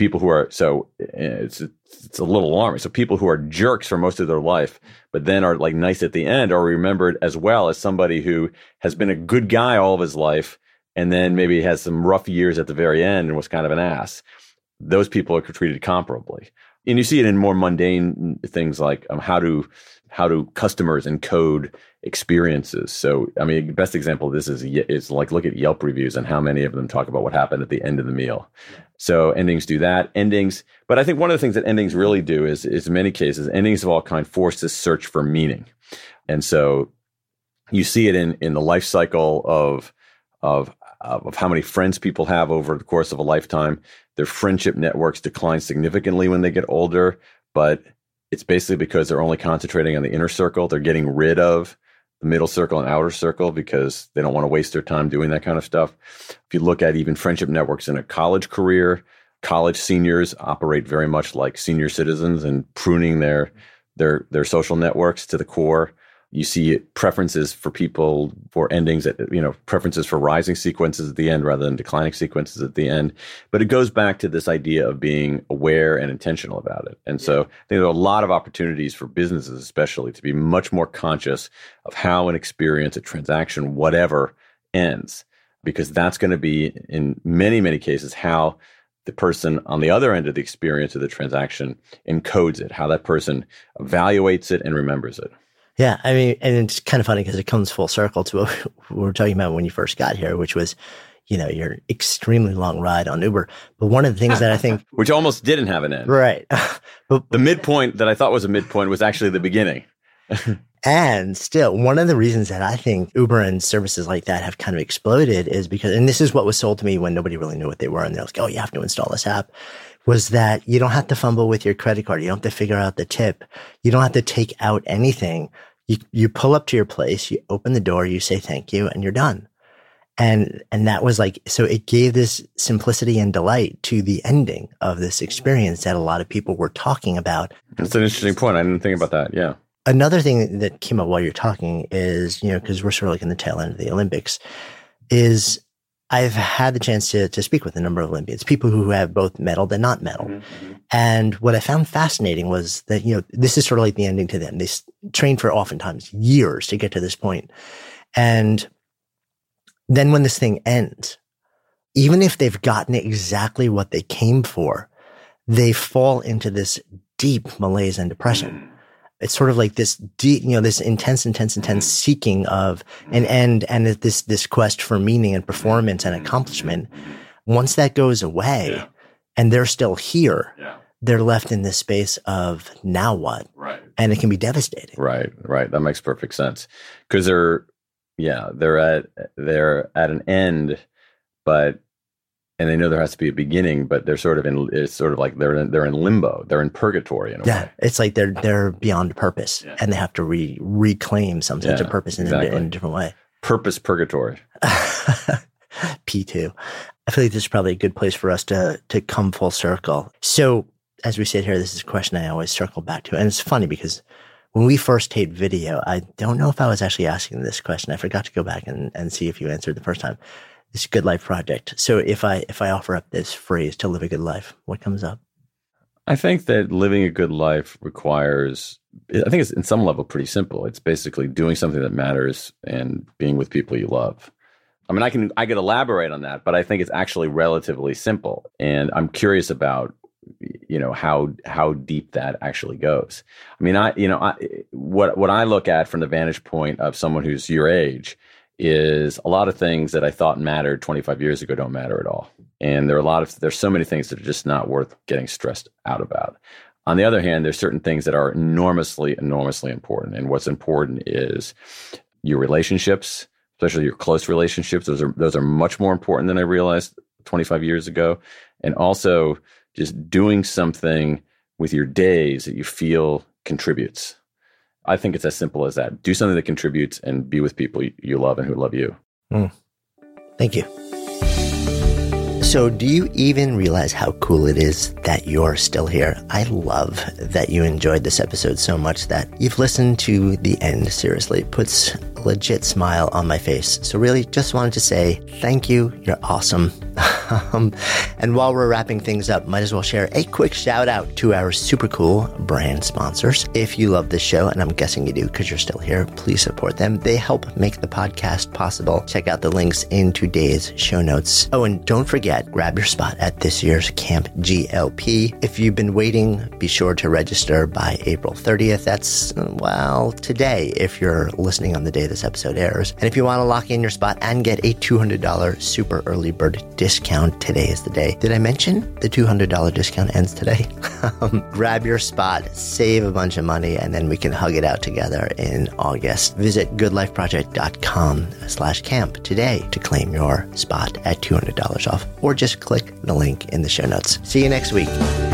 it's a little alarming. So people who are jerks for most of their life, but then are like nice at the end, are remembered as well as somebody who has been a good guy all of his life and then maybe has some rough years at the very end and was kind of an ass. Those people are treated comparably. And you see it in more mundane things like how do customers encode experiences. So, I mean, the best example of this is like look at Yelp reviews and how many of them talk about what happened at the end of the meal. So endings do that. But I think one of the things that endings really do is in many cases, endings of all kind force this search for meaning. And so you see it in the life cycle of how many friends people have over the course of a lifetime. Their friendship networks decline significantly when they get older, but it's basically because they're only concentrating on the inner circle. They're getting rid of the middle circle and outer circle because they don't want to waste their time doing that kind of stuff. If you look at even friendship networks in a college career, college seniors operate very much like senior citizens and pruning their social networks to the core. You see preferences for people for endings, preferences for rising sequences at the end rather than declining sequences at the end. But it goes back to this idea of being aware and intentional about it. And so I think there are a lot of opportunities for businesses, especially, to be much more conscious of how an experience, a transaction, whatever, ends, because that's going to be, in many, many cases, how the person on the other end of the experience of the transaction encodes it, how that person evaluates it and remembers it. Yeah, I mean, and it's kind of funny because it comes full circle to what we were talking about when you first got here, which was, your extremely long ride on Uber. But one of the things that I think... which almost didn't have an end. Right. But the midpoint that I thought was a midpoint was actually the beginning. And still, one of the reasons that I think Uber and services like that have kind of exploded is because, and this is what was sold to me when nobody really knew what they were, and they're like, oh, you have to install this app, was that you don't have to fumble with your credit card. You don't have to figure out the tip. You don't have to take out anything. You pull up to your place, you open the door, you say thank you, and you're done. And that was like, so it gave this simplicity and delight to the ending of this experience that a lot of people were talking about. That's an interesting point. I didn't think about that. Yeah. Another thing that came up while you're talking is, because we're sort of like in the tail end of the Olympics, is I've had the chance to speak with a number of Olympians, people who have both medaled and not medaled. Mm-hmm. And what I found fascinating was that, this is sort of like the ending to them. They train for oftentimes years to get to this point. And then when this thing ends, even if they've gotten exactly what they came for, they fall into this deep malaise and depression. It's sort of like this deep, this intense seeking of an end and this quest for meaning and performance and accomplishment. Once that goes away and they're still here, they're left in this space of now what? Right. And it can be devastating. Right. That makes perfect sense. Because they're at an end, and they know there has to be a beginning, but they're sort of it's sort of like they're in limbo. They're in purgatory in a way. It's like they're beyond purpose, and they have to reclaim some sense of purpose in a different way. Purpose purgatory. P2. I feel like this is probably a good place for us to come full circle. So as we sit here, this is a question I always circle back to. And it's funny because when we first taped video, I don't know if I was actually asking this question. I forgot to go back and see if you answered the first time. This Good Life Project. So if I offer up this phrase, to live a good life, what comes up? I think that living a good life requires, I think it's in some level pretty simple. It's basically doing something that matters and being with people you love. I mean, I could elaborate on that, but I think it's actually relatively simple. And I'm curious about, how deep that actually goes. I mean, what I look at from the vantage point of someone who's your age is a lot of things that I thought mattered 25 years ago don't matter at all. And there's so many things that are just not worth getting stressed out about. On the other hand, there's certain things that are enormously, enormously important. And what's important is your relationships, especially your close relationships. Those are much more important than I realized 25 years ago. And also just doing something with your days that you feel contributes. I think it's as simple as that. Do something that contributes and be with people you love and who love you. Thank you. So do you even realize how cool it is that you're still here? I love that you enjoyed this episode so much that you've listened to the end. Seriously, it puts a legit smile on my face. So really just wanted to say thank you. You're awesome. And while we're wrapping things up, might as well share a quick shout out to our super cool brand sponsors. If you love this show, and I'm guessing you do because you're still here, please support them. They help make the podcast possible. Check out the links in today's show notes. Oh, and don't forget, grab your spot at this year's Camp GLP. If you've been waiting, be sure to register by April 30th. That's, today, if you're listening on the day this episode airs. And if you want to lock in your spot and get a $200 super early bird discount, today is the day. Did I mention the $200 discount ends today? Grab your spot, save a bunch of money, and then we can hug it out together in August. Visit goodlifeproject.com/camp today to claim your spot at $200 off, or just click the link in the show notes. See you next week.